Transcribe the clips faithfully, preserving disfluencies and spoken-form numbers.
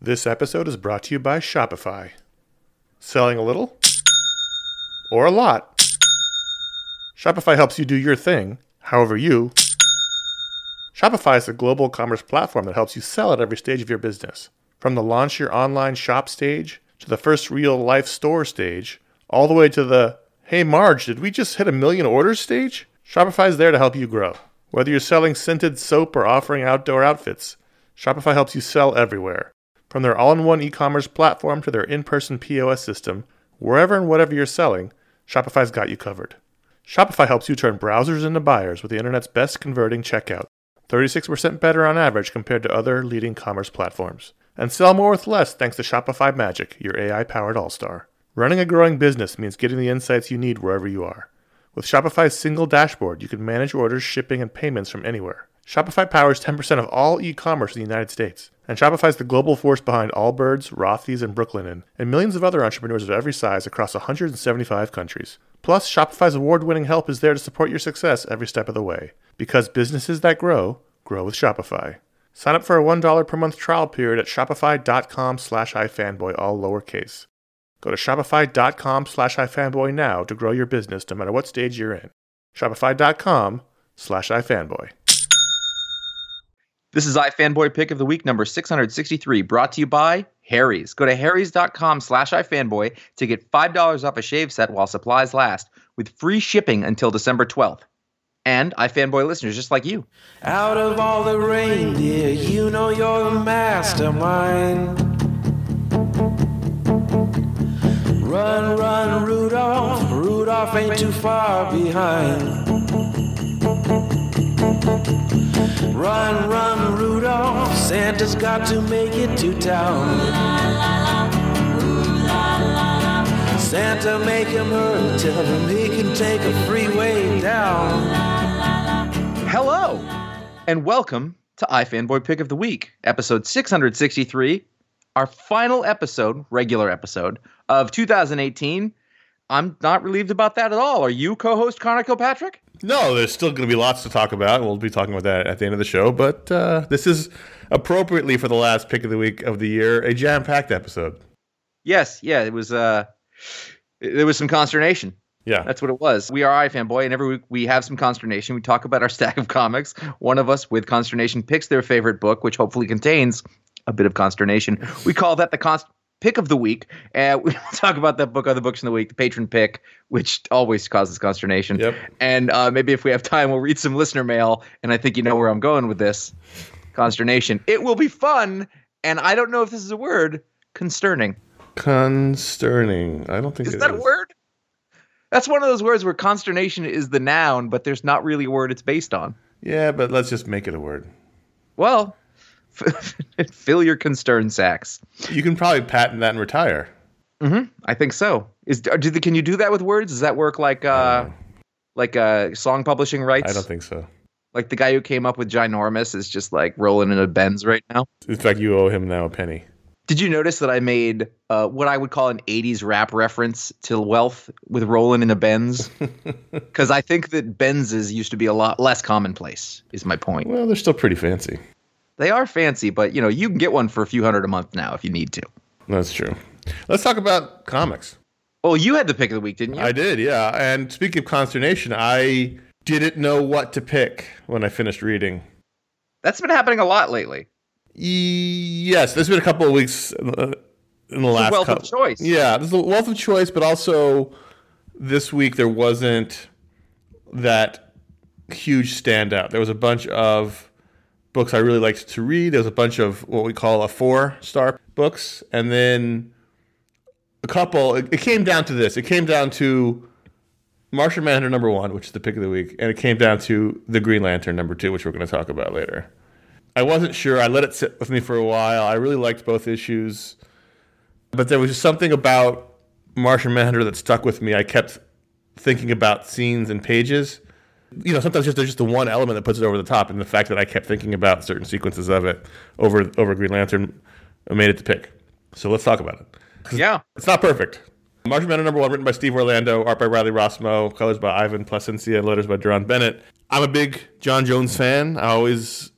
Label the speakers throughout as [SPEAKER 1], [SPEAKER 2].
[SPEAKER 1] This episode is brought to you by Shopify. Selling a little or a lot? Shopify helps you do your thing, however you. Shopify is a global commerce platform that helps you sell at every stage of your business. From the launch your online shop stage, to the first real-life store stage, all the way to the, hey Marge, did we just hit a million orders stage? Shopify is there to help you grow. Whether you're selling scented soap or offering outdoor outfits, Shopify helps you sell everywhere. From their all-in-one e-commerce platform to their in-person P O S system, wherever and whatever you're selling, Shopify's got you covered. Shopify helps you turn browsers into buyers with the internet's best converting checkout, thirty-six percent better on average compared to other leading commerce platforms. And sell more with less thanks to Shopify Magic, your A I-powered all-star. Running a growing business means getting the insights you need wherever you are. With Shopify's single dashboard, you can manage orders, shipping, and payments from anywhere. Shopify powers ten percent of all e-commerce in the United States. And Shopify's the global force behind Allbirds, Rothy's, and Brooklinen, and millions of other entrepreneurs of every size across one hundred seventy-five countries. Plus, Shopify's award-winning help is there to support your success every step of the way. Because businesses that grow, grow with Shopify. Sign up for a one dollar per month trial period at shopify.com slash ifanboy, all lowercase. Go to shopify.com slash ifanboy now to grow your business no matter what stage you're in. Shopify.com slash ifanboy.
[SPEAKER 2] This is iFanboy Pick of the Week number six hundred sixty-three, brought to you by Harry's. Go to harrys.com slash iFanboy to get five dollars off a shave set while supplies last, with free shipping until December twelfth. And iFanboy listeners just like you.
[SPEAKER 3] Out of all the reindeer, you know you're the mastermind. Run, run, Rudolph. Rudolph ain't too far behind. Run, run, Rudolph. Santa's got to make it to town. Santa, make him hurry. Tell him he can take a freeway down.
[SPEAKER 2] Hello, and welcome to iFanboy Pick of the Week, episode six hundred sixty-three, our final episode, regular episode, of two thousand eighteen. I'm not relieved about that at all. Are you, co-host Connor Kilpatrick?
[SPEAKER 1] No, there's still going to be lots to talk about. We'll be talking about that at the end of the show, but uh, this is appropriately for the last Pick of the Week of the year, a jam-packed episode.
[SPEAKER 2] Yes, yeah, it was, uh, there was some consternation.
[SPEAKER 1] Yeah.
[SPEAKER 2] That's what it was. We are iFanboy, and every week we have some consternation. We talk about our stack of comics. One of us with consternation picks their favorite book, which hopefully contains a bit of consternation. We call that the const- pick of the week. And we talk about that book, other books in the week, the patron pick, which always causes consternation.
[SPEAKER 1] Yep.
[SPEAKER 2] And uh, maybe if we have time, we'll read some listener mail. And I think you know where I'm going with this. Consternation. It will be fun. And I don't know if this is a word. Consterning.
[SPEAKER 1] Consterning. I don't think
[SPEAKER 2] is
[SPEAKER 1] it
[SPEAKER 2] that
[SPEAKER 1] is.
[SPEAKER 2] a word? That's one of those words where consternation is the noun, but there's not really a word it's based on.
[SPEAKER 1] Yeah, but let's just make it a word.
[SPEAKER 2] Well, fill your concern sacks.
[SPEAKER 1] You can probably patent that and retire.
[SPEAKER 2] Mm-hmm. I think so. Is do the, can you do that with words? Does that work like uh, like uh, song publishing rights?
[SPEAKER 1] I don't think so.
[SPEAKER 2] Like the guy who came up with ginormous is just like rolling in a Benz right now.
[SPEAKER 1] In fact, you owe him now a penny.
[SPEAKER 2] Did you notice that I made uh, what I would call an eighties rap reference to wealth with rolling in a Benz? Because I think that Benzes used to be a lot less commonplace, is my point.
[SPEAKER 1] Well, they're still pretty fancy.
[SPEAKER 2] They are fancy, but you know you can get one for a few hundred a month now if you need to.
[SPEAKER 1] That's true. Let's talk about comics.
[SPEAKER 2] Well, you had the pick of the week, didn't you?
[SPEAKER 1] I did, yeah. And speaking of consternation, I didn't know what to pick when I finished reading.
[SPEAKER 2] That's been happening a lot lately.
[SPEAKER 1] Yes, there's been a couple of weeks in the, in the last
[SPEAKER 2] wealth
[SPEAKER 1] couple.
[SPEAKER 2] of choice.
[SPEAKER 1] Yeah, there's a wealth of choice, but also this week there wasn't that huge standout. There was a bunch of books I really liked to read. There was a bunch of what we call a four-star books, and then a couple. It, it came down to this. It came down to Martian Manhunter number one, which is the pick of the week, and it came down to The Green Lantern number two, which we're going to talk about later. I wasn't sure. I let it sit with me for a while. I really liked both issues. But there was just something about Martian Manhunter that stuck with me. I kept thinking about scenes and pages. You know, sometimes just there's just the one element that puts it over the top, and the fact that I kept thinking about certain sequences of it over over Green Lantern made it to pick. So let's talk about it.
[SPEAKER 2] Yeah.
[SPEAKER 1] It's not perfect. Martian Manhunter number one, written by Steve Orlando, art by Riley Rossmo, colors by Ivan Placencia, letters by Deron Bennett. I'm a big John Jones fan. I always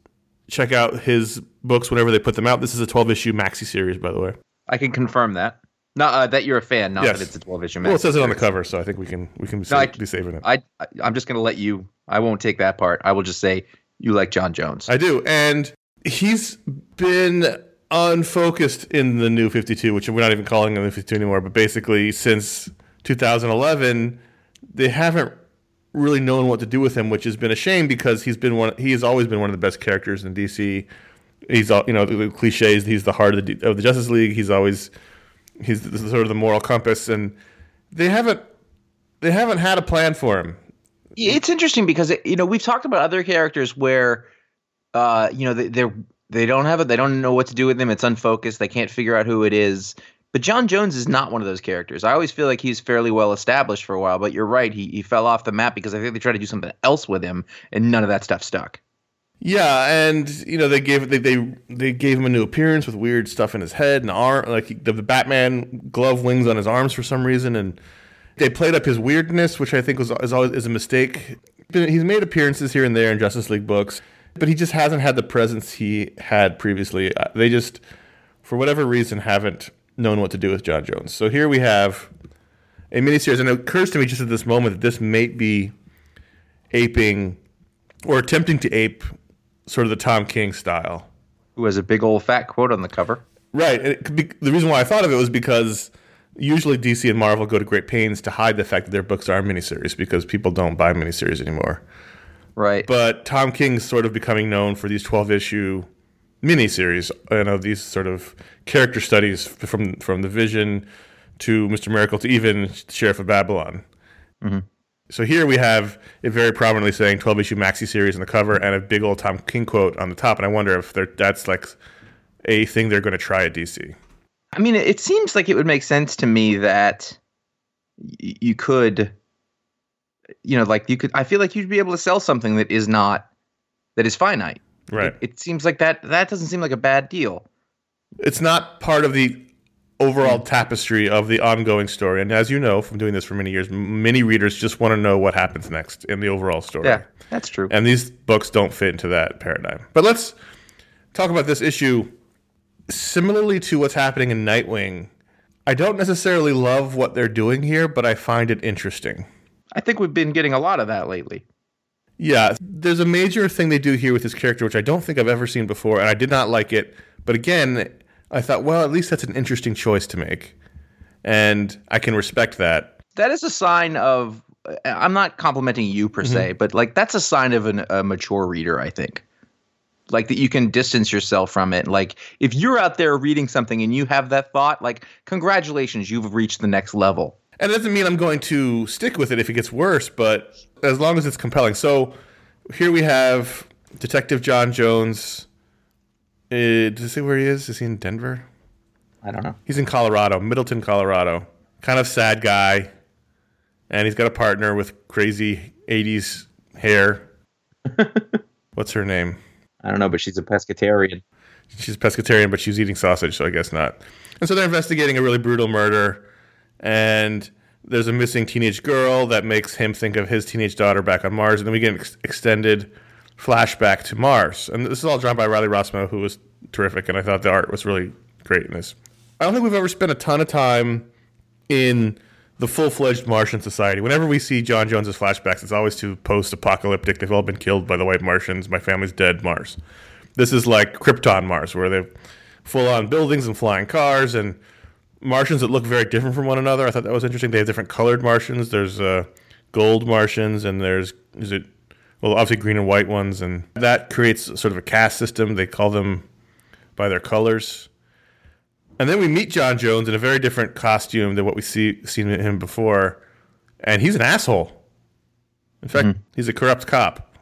[SPEAKER 1] check out his books whenever they put them out. This is a twelve-issue maxi series, by the way.
[SPEAKER 2] I can confirm that. Not uh, that you're a fan, not
[SPEAKER 1] yes.
[SPEAKER 2] that it's a twelve-issue maxi.
[SPEAKER 1] Well, it says it on the
[SPEAKER 2] series.
[SPEAKER 1] cover, so I think we can we can be,
[SPEAKER 2] No,
[SPEAKER 1] sa-
[SPEAKER 2] I,
[SPEAKER 1] be saving it.
[SPEAKER 2] I, I I'm just gonna let you. I won't take that part. I will just say you like John Jones.
[SPEAKER 1] I do, and he's been unfocused in the New fifty-two, which we're not even calling the New fifty-two anymore. But basically, since two thousand eleven, they haven't really known what to do with him, which has been a shame because he's been one. He has always been one of the best characters in D C. He's all, you know, the cliches. He's the heart of the of the Justice League. He's always he's the, sort of the moral compass, and they haven't they haven't had a plan for him.
[SPEAKER 2] It's interesting because it, you know we've talked about other characters where, uh, you know they they're, they don't have it. They don't know what to do with him. It's unfocused. They can't figure out who it is. But John Jones is not one of those characters. I always feel like he's fairly well established for a while. But you're right. He he fell off the map because I think they tried to do something else with him, and none of that stuff stuck.
[SPEAKER 1] Yeah, and you know they gave they they, they gave him a new appearance with weird stuff in his head and arm, like the, the Batman glove wings on his arms for some reason, and they played up his weirdness, which I think was is always is a mistake. He's made appearances here and there in Justice League books, but he just hasn't had the presence he had previously. They just, for whatever reason, haven't known what to do with John Jones. So here we have a miniseries, and it occurs to me just at this moment that this may be aping or attempting to ape sort of the Tom King style.
[SPEAKER 2] Who has a big old fat quote on the cover.
[SPEAKER 1] Right. And it could be, the reason why I thought of it was because usually D C and Marvel go to great pains to hide the fact that their books are miniseries because people don't buy miniseries anymore.
[SPEAKER 2] Right.
[SPEAKER 1] But Tom King's sort of becoming known for these twelve-issue miniseries, you know, these sort of character studies from from the Vision to Mister Miracle to even Sheriff of Babylon. Mm-hmm. So here we have it very prominently saying twelve-issue maxi series on the cover and a big old Tom King quote on the top. And I wonder if that's like a thing they're going to try at D C.
[SPEAKER 2] I mean, it seems like it would make sense to me that y- you could, you know, like you could, I feel like you'd be able to sell something that is not, that is finite.
[SPEAKER 1] Right.
[SPEAKER 2] It, it seems like that, that doesn't seem like a bad deal.
[SPEAKER 1] It's not part of the overall tapestry of the ongoing story. And as you know, from doing this for many years, many readers just want to know what happens next in the overall story.
[SPEAKER 2] Yeah, that's true.
[SPEAKER 1] And these books don't fit into that paradigm. But let's talk about this issue. Similarly to what's happening in Nightwing, I don't necessarily love what they're doing here, but I find it interesting.
[SPEAKER 2] I think we've been getting a lot of that lately.
[SPEAKER 1] Yeah, there's a major thing they do here with this character, which I don't think I've ever seen before, and I did not like it. But again, I thought, well, at least that's an interesting choice to make. And I can respect that.
[SPEAKER 2] That is a sign of, I'm not complimenting you per mm-hmm. se, but like that's a sign of an, a mature reader, I think. Like that you can distance yourself from it. Like if you're out there reading something and you have that thought, like congratulations, you've reached the next level.
[SPEAKER 1] And it doesn't mean I'm going to stick with it if it gets worse, but as long as it's compelling. So here we have Detective John Jones. Uh, does it say where he is? Is he in Denver?
[SPEAKER 2] I don't know.
[SPEAKER 1] He's in Colorado, Middleton, Colorado. Kind of sad guy. And he's got a partner with crazy eighties hair. What's her name?
[SPEAKER 2] I don't know, but she's a pescatarian.
[SPEAKER 1] She's a pescatarian, but she's eating sausage, so I guess not. And so they're investigating a really brutal murder. And there's a missing teenage girl that makes him think of his teenage daughter back on Mars. And then we get an ex- extended flashback to Mars. And this is all drawn by Riley Rossmo, who was terrific. And I thought the art was really great in this. I don't think we've ever spent a ton of time in the full-fledged Martian society. Whenever we see John Jones's flashbacks, it's always to post-apocalyptic. They've all been killed by the white Martians. My family's dead Mars. This is like Krypton Mars, where they've full-on buildings and flying cars and Martians that look very different from one another. I thought that was interesting. They have different colored Martians. There's uh, gold Martians, and there's is it well, obviously green and white ones, and that creates sort of a caste system. They call them by their colors. And then we meet John Jones in a very different costume than what we see seen him before, and he's an asshole. In fact, mm-hmm. he's a corrupt cop.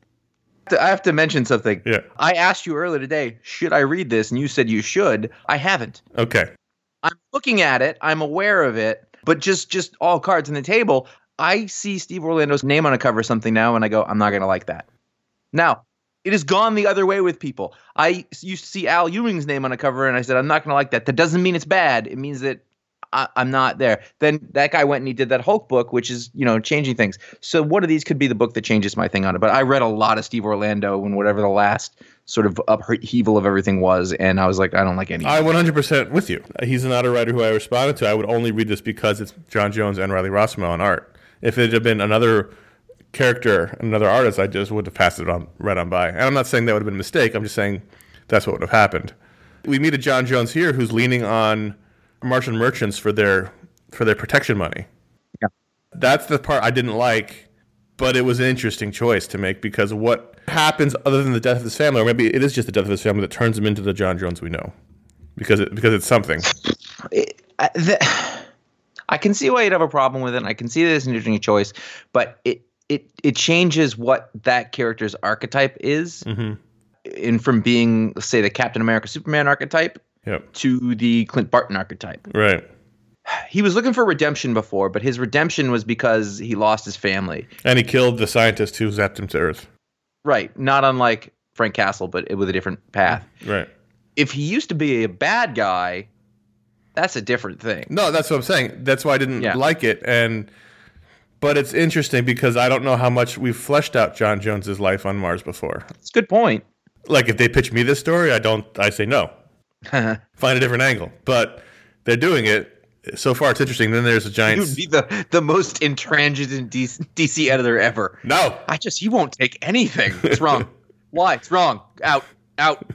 [SPEAKER 2] I have to mention something.
[SPEAKER 1] Yeah.
[SPEAKER 2] I asked you earlier today, should I read this? And you said you should. I haven't.
[SPEAKER 1] Okay.
[SPEAKER 2] I'm looking at it. I'm aware of it. But just, just all cards on the table, I see Steve Orlando's name on a cover of something now, and I go, I'm not going to like that. Now, it has gone the other way with people. I used to see Al Ewing's name on a cover, and I said, I'm not going to like that. That doesn't mean it's bad. It means that I, I'm not there. Then that guy went and he did that Hulk book, which is, you know, changing things. So one of these could be the book that changes my thing on it. But I read a lot of Steve Orlando when whatever the last sort of upheaval of everything was, and I was like, I don't like any.
[SPEAKER 1] I one hundred percent with you. He's not a writer who I responded to. I would only read this because it's John Jones and Riley Rossmo on art. If it had been another character, another artist, I just would have passed it on right on by. And I'm not saying that would have been a mistake. I'm just saying that's what would have happened. We meet a John Jones here who's leaning on Martian merchants for their for their protection money.
[SPEAKER 2] Yeah.
[SPEAKER 1] That's the part I didn't like, but it was an interesting choice to make because what happens other than the death of his family, or maybe it is just the death of his family that turns him into the John Jones we know, because it, because it's something.
[SPEAKER 2] It, I, the, I can see why you'd have a problem with it, and I can see that it's an interesting choice, but it it it changes what that character's archetype is,
[SPEAKER 1] Mm-hmm.
[SPEAKER 2] in from being, say, the Captain America Superman archetype
[SPEAKER 1] Yep.
[SPEAKER 2] to the Clint Barton archetype.
[SPEAKER 1] Right.
[SPEAKER 2] He was looking for redemption before, but his redemption was because he lost his family.
[SPEAKER 1] And he killed the scientist who zapped him to Earth.
[SPEAKER 2] Right. Not unlike Frank Castle, but with a different path.
[SPEAKER 1] Right.
[SPEAKER 2] If he used to be a bad guy, that's a different thing.
[SPEAKER 1] No, that's what I'm saying. That's why I didn't
[SPEAKER 2] Yeah.
[SPEAKER 1] like it. And but it's interesting because I don't know how much we've fleshed out John Jones's life on Mars before.
[SPEAKER 2] It's a good point.
[SPEAKER 1] Like if they pitch me this story, I don't. I say no. Find a different angle. But they're doing it. So far, it's interesting. Then there's a giant.
[SPEAKER 2] He would be the, the most intransigent D C, D C editor ever.
[SPEAKER 1] No.
[SPEAKER 2] I just, he won't take anything. It's wrong. Why? It's wrong. Out. Out.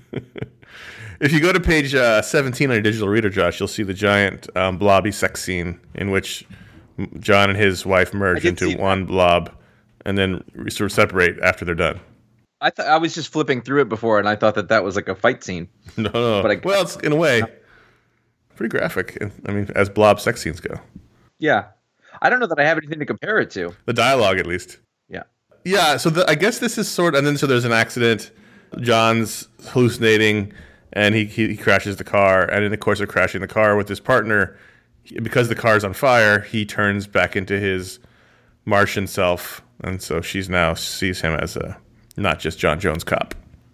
[SPEAKER 1] If you go to page uh, seventeen on your digital reader, Josh, you'll see the giant um, blobby sex scene in which John and his wife merge
[SPEAKER 2] did see
[SPEAKER 1] into
[SPEAKER 2] that.
[SPEAKER 1] one blob and then sort of separate after they're done.
[SPEAKER 2] I thought I was just flipping through it before, and I thought that that was like a fight scene.
[SPEAKER 1] No, no.
[SPEAKER 2] But I-
[SPEAKER 1] well, it's in a way pretty graphic. I mean, as blob sex scenes go.
[SPEAKER 2] Yeah. I don't know that I have anything to compare it to.
[SPEAKER 1] The dialogue, at least.
[SPEAKER 2] Yeah.
[SPEAKER 1] Yeah, so the, I guess this is sort of, and then so there's an accident. John's hallucinating, and he, he, he crashes the car. And in the course of crashing the car with his partner, he, because the car's on fire, he turns back into his Martian self. And so she's now sees him as a not just John Jones cop.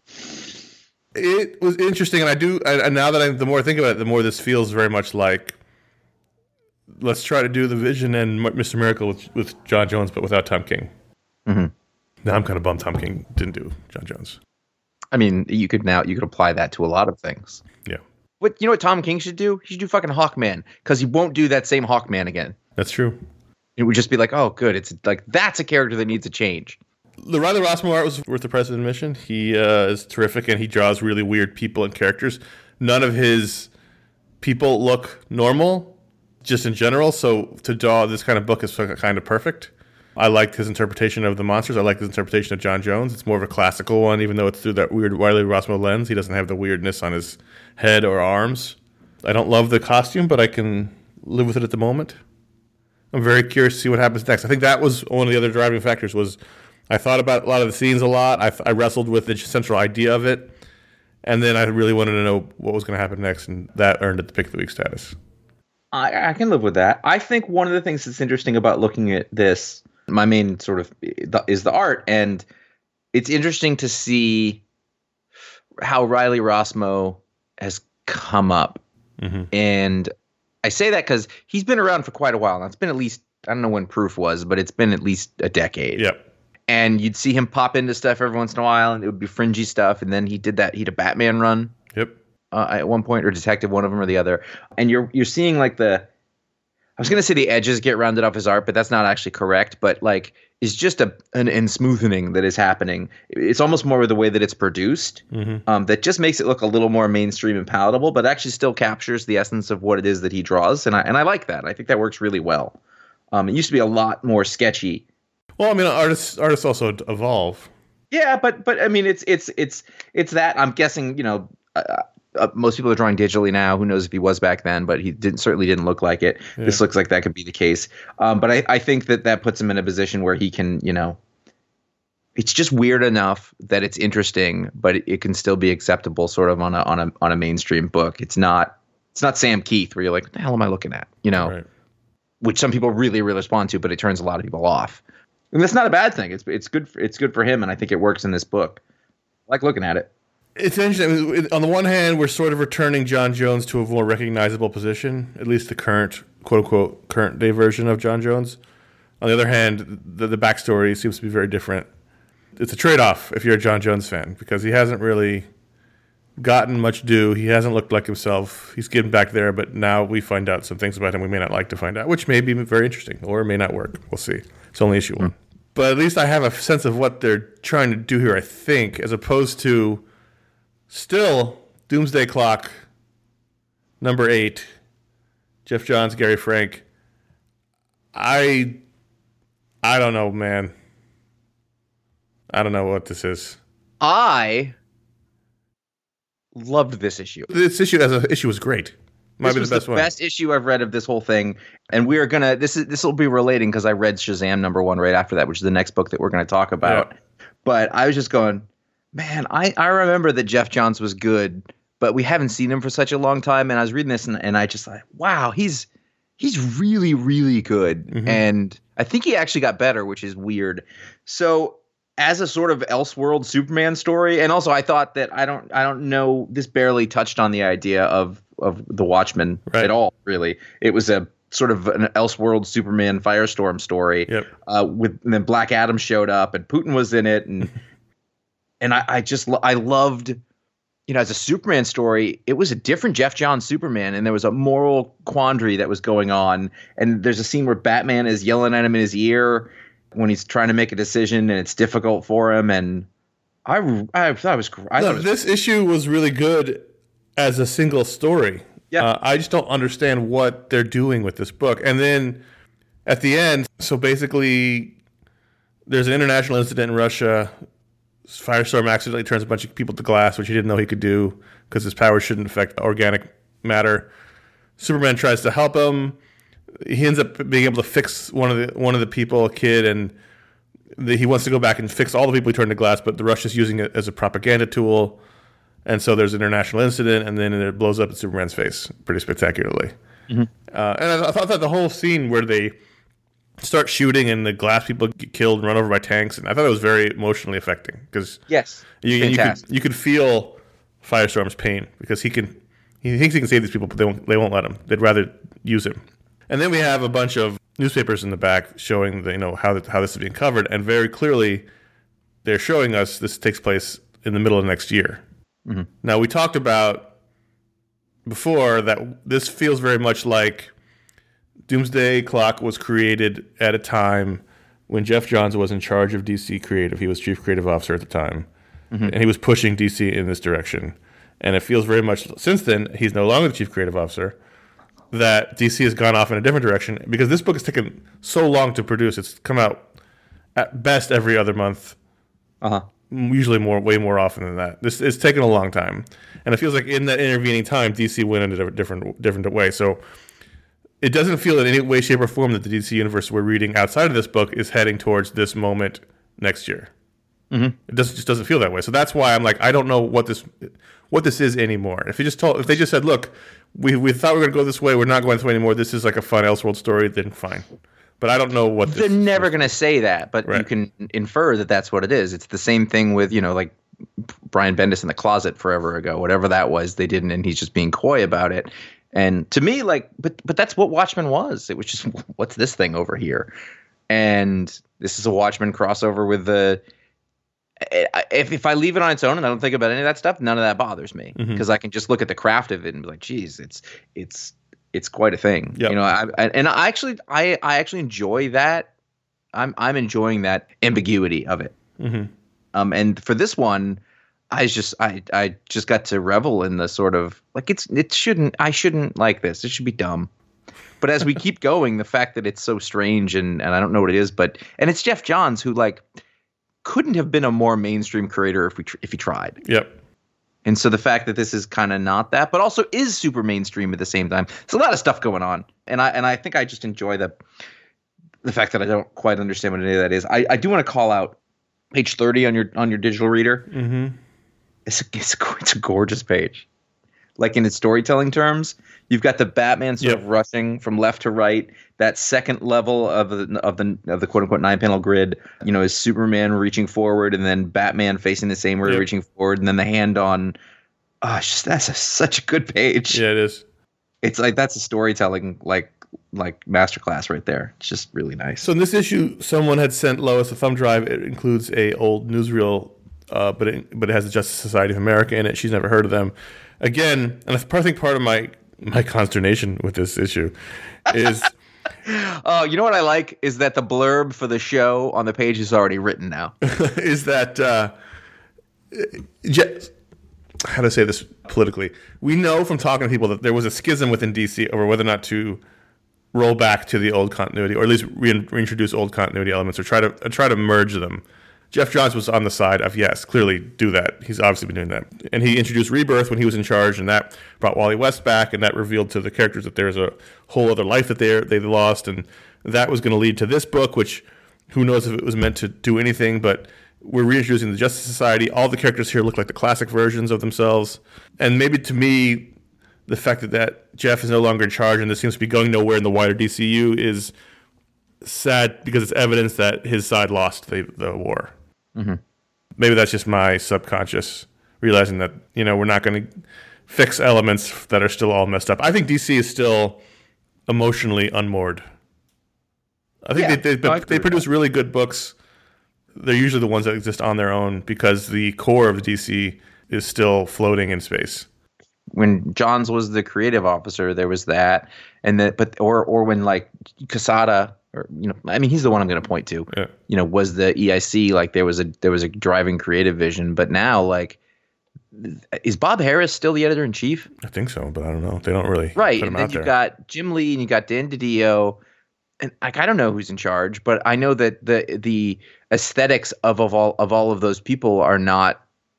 [SPEAKER 1] It was interesting, and I do, and now that I, the more I think about it, the more this feels very much like let's try to do the Vision and Mister Miracle with, with John Jones, but without Tom King.
[SPEAKER 2] Mm-hmm.
[SPEAKER 1] Now I'm kind of bummed Tom King didn't do John Jones.
[SPEAKER 2] I mean, you could now, you could apply that to a lot of things.
[SPEAKER 1] Yeah,
[SPEAKER 2] What, you know what Tom King should do? He should do fucking Hawkman, because he won't do that same Hawkman again.
[SPEAKER 1] that's true.
[SPEAKER 2] It would just be like, oh, good. It's like, that's a character that needs a change.
[SPEAKER 1] The Riley Rossmo art was worth the price of admission. He uh, is terrific, and he draws really weird people and characters. None of his people look normal, just in general. So to draw this kind of book is kind of perfect. I liked his interpretation of the monsters. I liked his interpretation of John Jones. It's more of a classical one, even though it's through that weird Riley Rossmo lens. He doesn't have the weirdness on his head or arms. I don't love the costume, but I can live with it at the moment. I'm very curious to see what happens next. I think that was one of the other driving factors was I thought about a lot of the scenes a lot. I, I wrestled with the central idea of it. And then I really wanted to know what was going to happen next. And that earned it the pick of the week status.
[SPEAKER 2] I, I can live with that. I think one of the things that's interesting about looking at this, my main sort of is the art. And it's interesting to see how Riley Rossmo has come up.
[SPEAKER 1] Mm-hmm.
[SPEAKER 2] And I say that because he's been around for quite a while now. It's been at least, I don't know when Proof was, but it's been at least a decade.
[SPEAKER 1] Yep.
[SPEAKER 2] And you'd see him pop into stuff every once in a while, and it would be fringy stuff. And then he did that. He had a Batman run
[SPEAKER 1] Yep.
[SPEAKER 2] uh, at one point, or Detective, one of them or the other. And you're you're seeing like the, I was going to say the edges get rounded off his art, but that's not actually correct. But like, it's just a an, an smoothing that is happening. It's almost more with the way that it's produced,
[SPEAKER 1] Mm-hmm.
[SPEAKER 2] um, that just makes it look a little more mainstream and palatable, but actually still captures the essence of what it is that he draws. And I and I like that. I think that works really well. Um, it used to be a lot more sketchy.
[SPEAKER 1] Well, I mean, artists artists also evolve.
[SPEAKER 2] Yeah, but but I mean, it's it's it's it's that. I'm guessing, you know, uh, uh, most people are drawing digitally now. Who knows if he was back then? But he didn't certainly didn't look like it.
[SPEAKER 1] Yeah.
[SPEAKER 2] This looks like that could be the case. Um, but I, I think that that puts him in a position where he can, you know, it's just weird enough that it's interesting, but it, it can still be acceptable, sort of on a on a on a mainstream book. It's not it's not Sam Keith where you're like, what the hell am I looking at? You know,
[SPEAKER 1] Right.
[SPEAKER 2] which some people really really respond to, but it turns a lot of people off. And that's not a bad thing. It's it's good for, it's good for him, and I think it works in this book. I like looking at it.
[SPEAKER 1] It's interesting. I mean, on the one hand, we're sort of returning John Jones to a more recognizable position, at least the current, quote-unquote, current-day version of John Jones. On the other hand, the, the backstory seems to be very different. it's a trade-off if you're a John Jones fan, because he hasn't really gotten much due. He hasn't looked like himself. He's getting back there, but now we find out some things about him we may not like to find out, which may be very interesting or may not work. We'll see. It's only issue one. But at least I have a sense of what they're trying to do here, I think, as opposed to still Doomsday Clock, number eight, Jeff Johns, Gary Frank. I I don't know, man. I don't know what this is.
[SPEAKER 2] I loved this issue.
[SPEAKER 1] This issue as an issue was great. Might
[SPEAKER 2] this
[SPEAKER 1] be
[SPEAKER 2] was
[SPEAKER 1] the best
[SPEAKER 2] the
[SPEAKER 1] one.
[SPEAKER 2] best issue I've read of this whole thing, and we are gonna. This is this will be relating because I read Shazam number one right after that, which is the next book that we're gonna talk about. Yeah. But I was just going, man. I I remember that Jeff Johns was good, but we haven't seen him for such a long time. And I was reading this, and, and I just like, wow, he's he's really really good, mm-hmm. and I think he actually got better, which is weird. So, as a sort of Elseworld Superman story, and also I thought that I don't I don't know this barely touched on the idea of of the Watchmen right. at all. Really, it was a sort of an Elseworld Superman Firestorm story.
[SPEAKER 1] Yep.
[SPEAKER 2] Uh, with and then Black Adam showed up and Putin was in it, and and I, I just I loved, you know, as a Superman story, it was a different Jeff Johns Superman, and there was a moral quandary that was going on, and there's a scene where Batman is yelling at him in his ear when he's trying to make a decision, and it's difficult for him. And I, I thought it was, I
[SPEAKER 1] no,
[SPEAKER 2] thought it was
[SPEAKER 1] this issue was really good as a single story.
[SPEAKER 2] Yeah,
[SPEAKER 1] uh, I just don't understand what they're doing with this book. And then at the end, so basically, there's an international incident in Russia. Firestorm accidentally turns a bunch of people to glass, which he didn't know he could do because his powers shouldn't affect organic matter. Superman tries to help him. He ends up being able to fix one of the one of the people, a kid, and the, he wants to go back and fix all the people he turned to glass, but the Russia's using it as a propaganda tool, and so there's an international incident, and then it blows up in Superman's face pretty spectacularly. Mm-hmm. Uh, and I, I thought that the whole scene where they start shooting and the glass people get killed and run over by tanks, and I thought it was very emotionally affecting because
[SPEAKER 2] yes,
[SPEAKER 1] you, you could you could feel Firestorm's pain because he can he thinks he can save these people, but they won't they won't let him. They'd rather use him. And then we have a bunch of newspapers in the back showing the, you know how the, how this is being covered, and very clearly they're showing us this takes place in the middle of next year. Mm-hmm. Now, we talked about before that this feels very much like Doomsday Clock was created at a time when Jeff Johns was in charge of D C Creative. He was chief creative officer at the time, mm-hmm. and he was pushing D C in this direction. And it feels very much since then he's no longer the chief creative officer, that D C has gone off in a different direction because this book has taken so long to produce. It's come out at best every other month,
[SPEAKER 2] uh-huh.
[SPEAKER 1] usually more, way more often than that. This it's taken a long time, and it feels like in that intervening time, D C went in a different, different way. So it doesn't feel in any way, shape, or form that the D C universe we're reading outside of this book is heading towards this moment next year.
[SPEAKER 2] Mm-hmm.
[SPEAKER 1] It doesn't, just doesn't feel that way. So that's why I'm like, I don't know what this what this is anymore. If you just told, if they just said, look, we we thought we were going to go this way, we're not going this way anymore. This is like a fun Elseworld story, then fine. But I don't know what this
[SPEAKER 2] they're never going to say that, but
[SPEAKER 1] right.
[SPEAKER 2] you can infer that that's what it is. It's the same thing with, you know, like Brian Bendis in the Closet forever ago, whatever that was. They didn't, and he's just being coy about it. And to me, like, but but that's what Watchmen was. It was just, what's this thing over here? And this is a Watchmen crossover with the. If if I leave it on its own and I don't think about any of that stuff, none of that bothers me because mm-hmm. I can just look at the craft of it and be like, geez, it's it's it's quite a thing.
[SPEAKER 1] Yep.
[SPEAKER 2] You know, I, I and I actually I I actually enjoy that. I'm I'm enjoying that ambiguity of it.
[SPEAKER 1] Mm-hmm.
[SPEAKER 2] Um, and for this one, I just I I just got to revel in the sort of like it's it shouldn't I shouldn't like this. It should be dumb. But as we keep going, the fact that it's so strange and and I don't know what it is, but and it's Jeff Johns who like. Couldn't have been a more mainstream creator if we tr- if he tried.
[SPEAKER 1] Yep.
[SPEAKER 2] And so the fact that this is kind of not that, but also is super mainstream at the same time. There's a lot of stuff going on, and I and I think I just enjoy the the fact that I don't quite understand what any of that is. I, I do want to call out page thirty on your on your digital reader.
[SPEAKER 1] Mm-hmm.
[SPEAKER 2] It's a, it's a, it's a gorgeous page. Like in its storytelling terms, you've got the Batman sort
[SPEAKER 1] yep.
[SPEAKER 2] of rushing from left to right. That second level of the of the of the quote unquote nine panel grid, you know, is Superman reaching forward, and then Batman facing the same way yep. reaching forward, and then the hand on. Oh, it's just that's a, such a good page.
[SPEAKER 1] Yeah, it is.
[SPEAKER 2] It's like that's a storytelling like like masterclass right there. It's just really nice.
[SPEAKER 1] So in this issue, someone had sent Lois a thumb drive. It includes a old newsreel, uh, but it, but it has the Justice Society of America in it. She's never heard of them. Again, and I think part of my my consternation with this issue is.
[SPEAKER 2] Oh, you know what I like is that the blurb for the show on the page is already written now.
[SPEAKER 1] is that uh, Je- how to say this politically? We know from talking to people that there was a schism within D C over whether or not to roll back to the old continuity, or at least re- reintroduce old continuity elements, or try to uh, try to merge them. Jeff Johns was on the side of, yes, clearly do that. He's obviously been doing that. And he introduced Rebirth when he was in charge, and that brought Wally West back, and that revealed to the characters that there's a whole other life that they they lost, and that was going to lead to this book, which who knows if it was meant to do anything, but we're reintroducing the Justice Society. All the characters here look like the classic versions of themselves. And maybe to me, the fact that, that Jeff is no longer in charge and this seems to be going nowhere in the wider D C U is sad because it's evidence that his side lost the, the war. Mm-hmm. Maybe that's just my subconscious realizing that, you know, we're not going to fix elements that are still all messed up. I think D C is still emotionally unmoored. I think yeah, they they, no, they produce really good books. They're usually the ones that exist on their own because the core of D C is still floating in space.
[SPEAKER 2] When Johns was the creative officer, there was that, and that, but or or when like Quesada. Or, you know, I mean, he's the one I'm going to point to. Yeah. You know, was the E I C like there was a there was a driving creative vision, but now like, is Bob Harris still the editor in chief?
[SPEAKER 1] I think so, but I don't know. They don't really
[SPEAKER 2] right.
[SPEAKER 1] Put him
[SPEAKER 2] and then
[SPEAKER 1] out
[SPEAKER 2] you
[SPEAKER 1] there.
[SPEAKER 2] got Jim Lee and you got Dan DiDio, and like I don't know who's in charge, but I know that the the aesthetics of, of all of all of those people are not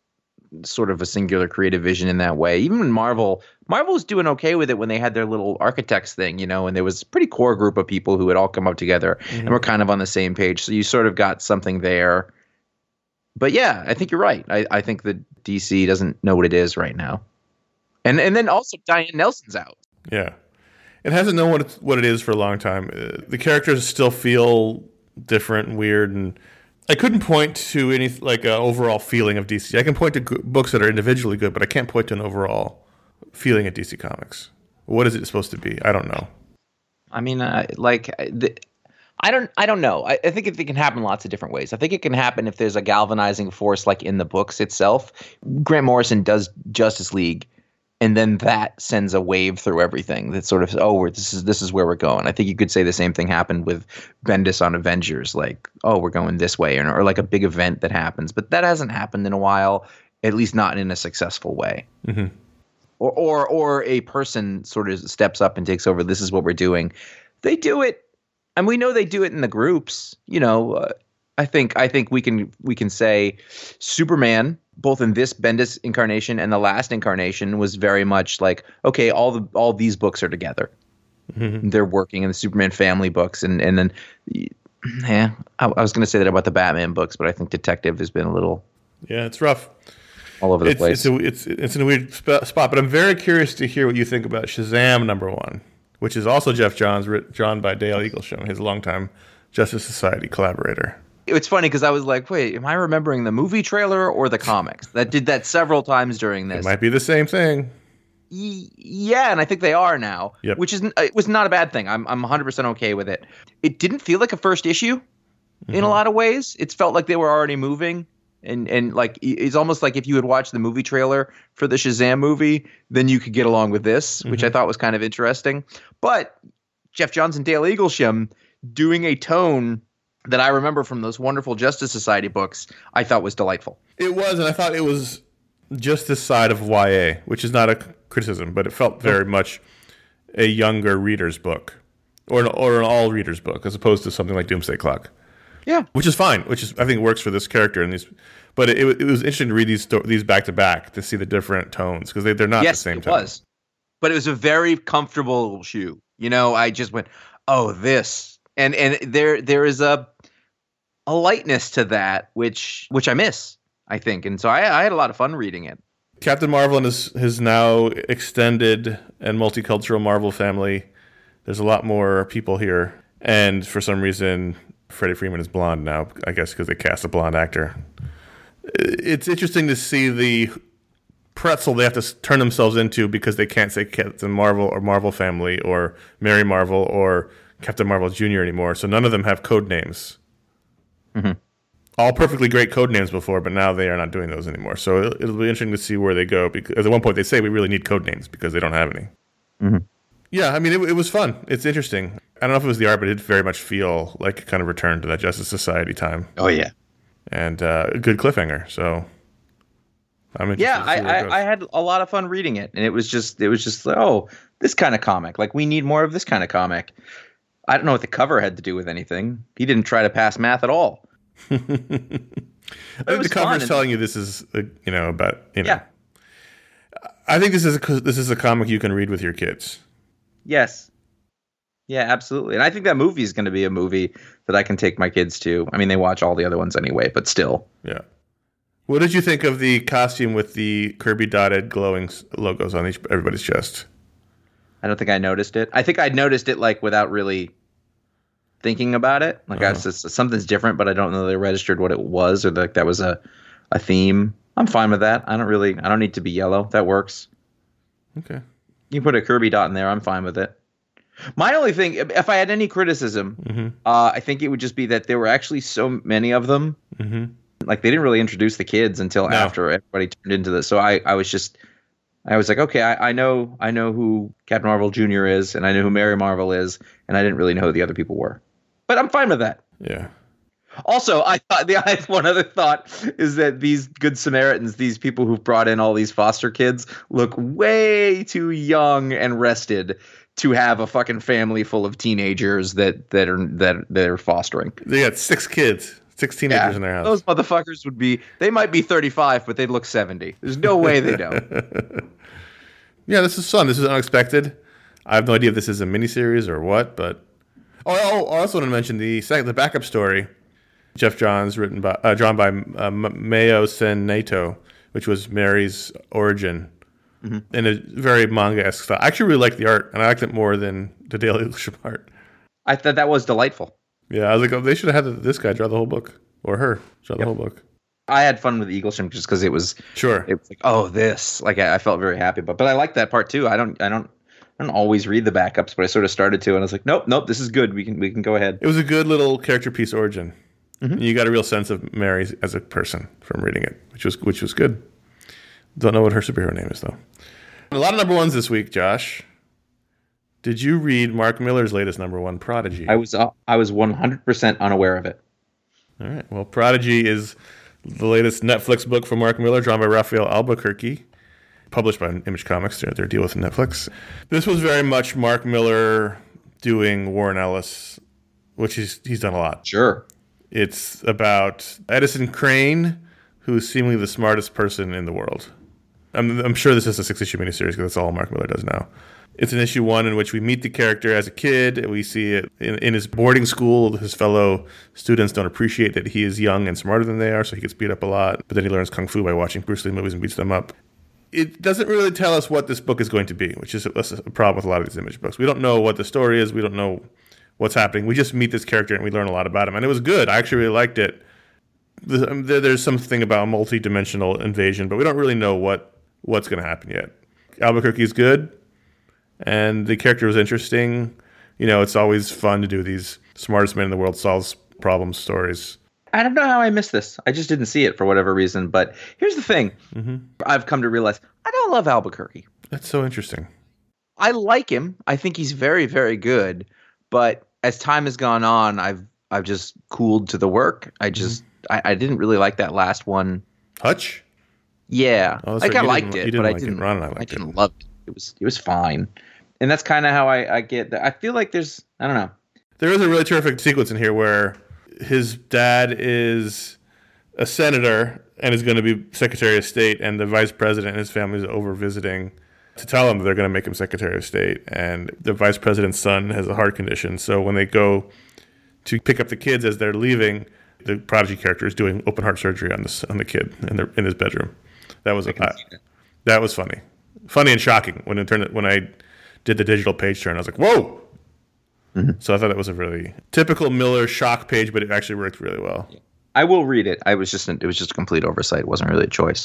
[SPEAKER 2] sort of a singular creative vision in that way. Even when Marvel, Marvel was doing okay with it when they had their little architects thing, you know, and there was a pretty core group of people who had all come up together mm-hmm. and were kind of on the same page. So you sort of got something there. But yeah, I think you're right. I, I think that D C doesn't know what it is right now. And and then also Diane Nelson's out.
[SPEAKER 1] Yeah. It hasn't known what it's, what it is for a long time. Uh, the characters still feel different and weird, and I couldn't point to any like uh, overall feeling of D C. I can point to g- books that are individually good, but I can't point to an overall feeling at D C Comics. What is it supposed to be? I don't know.
[SPEAKER 2] I mean, uh, like, the, I don't, I don't know. I, I think it, it can happen lots of different ways. I think it can happen if there's a galvanizing force, like in the books itself. Grant Morrison does Justice League, and then that sends a wave through everything. That sort of, oh, we're, this is this is where we're going. I think you could say the same thing happened with Bendis on Avengers, like, oh, we're going this way, or, or like a big event that happens. But that hasn't happened in a while, at least not in a successful way. Mm-hmm. Or, or, or a person sort of steps up and takes over. This is what we're doing. They do it, and we know they do it in the groups. You know, uh, I think I think we can we can say Superman, both in this Bendis incarnation and the last incarnation, was very much like, okay, all the all these books are together. Mm-hmm. They're working in the Superman family books, and and then, yeah, I, I was going to say that about the Batman books, but I think Detective has been a little,
[SPEAKER 1] yeah, it's rough,
[SPEAKER 2] all over the
[SPEAKER 1] it's,
[SPEAKER 2] place.
[SPEAKER 1] It's a, it's it's in a weird sp- spot, but I'm very curious to hear what you think about Shazam number one, which is also Jeff Johns, written, drawn by Dale Eaglesham, his longtime Justice Society collaborator.
[SPEAKER 2] It's funny because I was like, wait, am I remembering the movie trailer or the comics? That did that several times during this.
[SPEAKER 1] It might be the same thing.
[SPEAKER 2] Y- yeah, and I think they are now,
[SPEAKER 1] yep.
[SPEAKER 2] which is it was not a bad thing. I'm I'm one hundred percent okay with it. It didn't feel like a first issue mm-hmm. in a lot of ways. It felt like they were already moving. And and like it's almost like if you had watched the movie trailer for the Shazam movie, then you could get along with this, mm-hmm. which I thought was kind of interesting. But Jeff Johns and Dale Eaglesham doing a tone that I remember from those wonderful Justice Society books, I thought was delightful.
[SPEAKER 1] It was, and I thought it was just this side of Y A, which is not a criticism, but it felt very much a younger reader's book, or an, or an all reader's book, as opposed to something like Doomsday Clock.
[SPEAKER 2] Yeah,
[SPEAKER 1] which is fine. Which is I think works for this character and these. But it, it was interesting to read these these back to back to see the different tones because they they're not
[SPEAKER 2] yes,
[SPEAKER 1] the same
[SPEAKER 2] it
[SPEAKER 1] tone.
[SPEAKER 2] was, but it was a very comfortable shoe. You know, I just went, oh, this, and and there there is a a lightness to that which which I miss, I think, and so I, I had a lot of fun reading it.
[SPEAKER 1] Captain Marvel and his his now extended and multicultural Marvel family. There's a lot more people here, and for some reason. Freddie Freeman is blonde now, I guess, because they cast a blonde actor. It's interesting to see the pretzel they have to s- turn themselves into because they can't say Captain Marvel or Marvel Family or Mary Marvel or Captain Marvel Junior anymore. So none of them have code names.
[SPEAKER 2] Mm-hmm.
[SPEAKER 1] All perfectly great code names before, but now they are not doing those anymore. So it'll, it'll be interesting to see where they go. Because at one point they say we really need code names because they don't have any.
[SPEAKER 2] Mm-hmm.
[SPEAKER 1] Yeah, I mean, it, it was fun. It's interesting. I don't know if it was the art, but it did very much feel like it kind of returned to that Justice Society time.
[SPEAKER 2] Oh, yeah.
[SPEAKER 1] And uh, a good cliffhanger. So I'm interested
[SPEAKER 2] Yeah,
[SPEAKER 1] to see
[SPEAKER 2] I,
[SPEAKER 1] where it goes.
[SPEAKER 2] I, I had a lot of fun reading it. And it was just, it was just, like, oh, this kind of comic. Like, we need more of this kind of comic. I don't know what the cover had to do with anything. He didn't try to pass math at all.
[SPEAKER 1] I think the cover is telling you this is, uh, you know, about, you know.
[SPEAKER 2] Yeah.
[SPEAKER 1] I think this is a, this is a comic you can read with your kids.
[SPEAKER 2] Yes. Yeah, absolutely. And I think that movie is going to be a movie that I can take my kids to. I mean, they watch all the other ones anyway, but still.
[SPEAKER 1] Yeah. What did you think of the costume with the Kirby dotted glowing s- logos on each everybody's chest?
[SPEAKER 2] I don't think I noticed it. I think I noticed it like without really thinking about it. Like I was just, something's different, but I don't know they registered what it was or like that was a, a theme. I'm fine with that. I don't really, I don't need to be yellow. That works.
[SPEAKER 1] Okay.
[SPEAKER 2] You put a Kirby dot in there. I'm fine with it. My only thing, if I had any criticism,
[SPEAKER 1] Mm-hmm.
[SPEAKER 2] uh, I think it would just be that there were actually so many of them.
[SPEAKER 1] Mm-hmm.
[SPEAKER 2] Like they didn't really introduce the kids until
[SPEAKER 1] No.
[SPEAKER 2] after everybody turned into this. So I, I was just, I was like, okay, I, I know, I know who Captain Marvel Junior is, and I know who Mary Marvel is, and I didn't really know who the other people were. But I'm fine with that.
[SPEAKER 1] Yeah.
[SPEAKER 2] Also, I thought the I, one other thought is that these Good Samaritans, these people who've brought in all these foster kids, look way too young and rested to have a fucking family full of teenagers that that are that they're fostering.
[SPEAKER 1] They got six kids, six teenagers
[SPEAKER 2] Yeah,
[SPEAKER 1] in their house.
[SPEAKER 2] those motherfuckers would be. They might be thirty-five, but they'd look seventy. There's no way they don't.
[SPEAKER 1] Yeah, this is fun. This is unexpected. I have no idea if this is a miniseries or what, but oh, oh I also want to mention the second, the backup story. Jeff Johns, written by, uh, drawn by uh, Mayo Sen Nato, which was Mary's origin, mm-hmm. in a very manga-esque style. I actually really liked the art, and I liked it more than the Daily Illusion art.
[SPEAKER 2] I thought that was delightful.
[SPEAKER 1] Yeah, I was like, oh, they should have had this guy draw the whole book, or her draw yep. the whole book.
[SPEAKER 2] I had fun with Eaglesham just because it was
[SPEAKER 1] sure.
[SPEAKER 2] It was like, oh, this, like I, I felt very happy, but but I like that part too. I don't, I don't, I don't always read the backups, but I sort of started to, and I was like, nope, nope, this is good. We can we can go ahead.
[SPEAKER 1] It was a good little character piece origin.
[SPEAKER 2] Mm-hmm.
[SPEAKER 1] You got a real sense of Mary as a person from reading it, which was which was good. Don't know what her superhero name is though. A lot of number ones this week, Josh. Did you read Mark Millar's latest number one, Prodigy?
[SPEAKER 2] I was uh, I was one hundred percent unaware of it.
[SPEAKER 1] All right. Well, Prodigy is the latest Netflix book from Mark Millar, drawn by Raphael Albuquerque, published by Image Comics. Their their deal with Netflix. This was very much Mark Millar doing Warren Ellis, which he's he's done a lot.
[SPEAKER 2] Sure.
[SPEAKER 1] It's about Edison Crane, who's seemingly the smartest person in the world. I'm, I'm sure this is a six-issue miniseries because that's all Mark Millar does now. It's an issue one in which we meet the character as a kid. We see it in, in his boarding school. His fellow students don't appreciate that he is young and smarter than they are, so he gets beat up a lot. But then he learns Kung Fu by watching Bruce Lee movies and beats them up. It doesn't really tell us what this book is going to be, which is a, a problem with a lot of these Image books. We don't know what the story is. We don't know what's happening. We just meet this character and we learn a lot about him. And it was good. I actually really liked it. There's something about multi-dimensional invasion, but we don't really know what, what's going to happen yet. Albuquerque's good, and the character was interesting. You know, it's always fun to do these smartest man in the world solves problems stories.
[SPEAKER 2] I don't know how I missed this. I just didn't see it for whatever reason. But here's the thing.
[SPEAKER 1] Mm-hmm.
[SPEAKER 2] I've come to realize I don't love Albuquerque.
[SPEAKER 1] That's so interesting.
[SPEAKER 2] I like him. I think he's very, very good. But as time has gone on, I've I've just cooled to the work. I just mm-hmm. I, I didn't really like that last one.
[SPEAKER 1] Hutch?
[SPEAKER 2] Yeah,
[SPEAKER 1] oh,
[SPEAKER 2] like I liked it,
[SPEAKER 1] but
[SPEAKER 2] like
[SPEAKER 1] I
[SPEAKER 2] didn't.
[SPEAKER 1] Ron and I, liked
[SPEAKER 2] I didn't
[SPEAKER 1] it.
[SPEAKER 2] love it. It was it was fine, and that's kind of how I, I get. I feel like there's I don't know.
[SPEAKER 1] There is a really terrific sequence in here where his dad is a senator and is going to be Secretary of State, and the vice president and his family is over visiting to tell him they're going to make him Secretary of State, and the vice president's son has a heart condition. So when they go to pick up the kids as they're leaving, the Prodigy character is doing open heart surgery on this on the kid in their in his bedroom. That was a, I, that was funny, funny and shocking when it turned when I did the digital page turn. I was like, whoa! Mm-hmm. So I thought it was a really typical Miller shock page, but it actually worked really well.
[SPEAKER 2] I will read it. I was just an, it was just a complete oversight. It wasn't really a choice.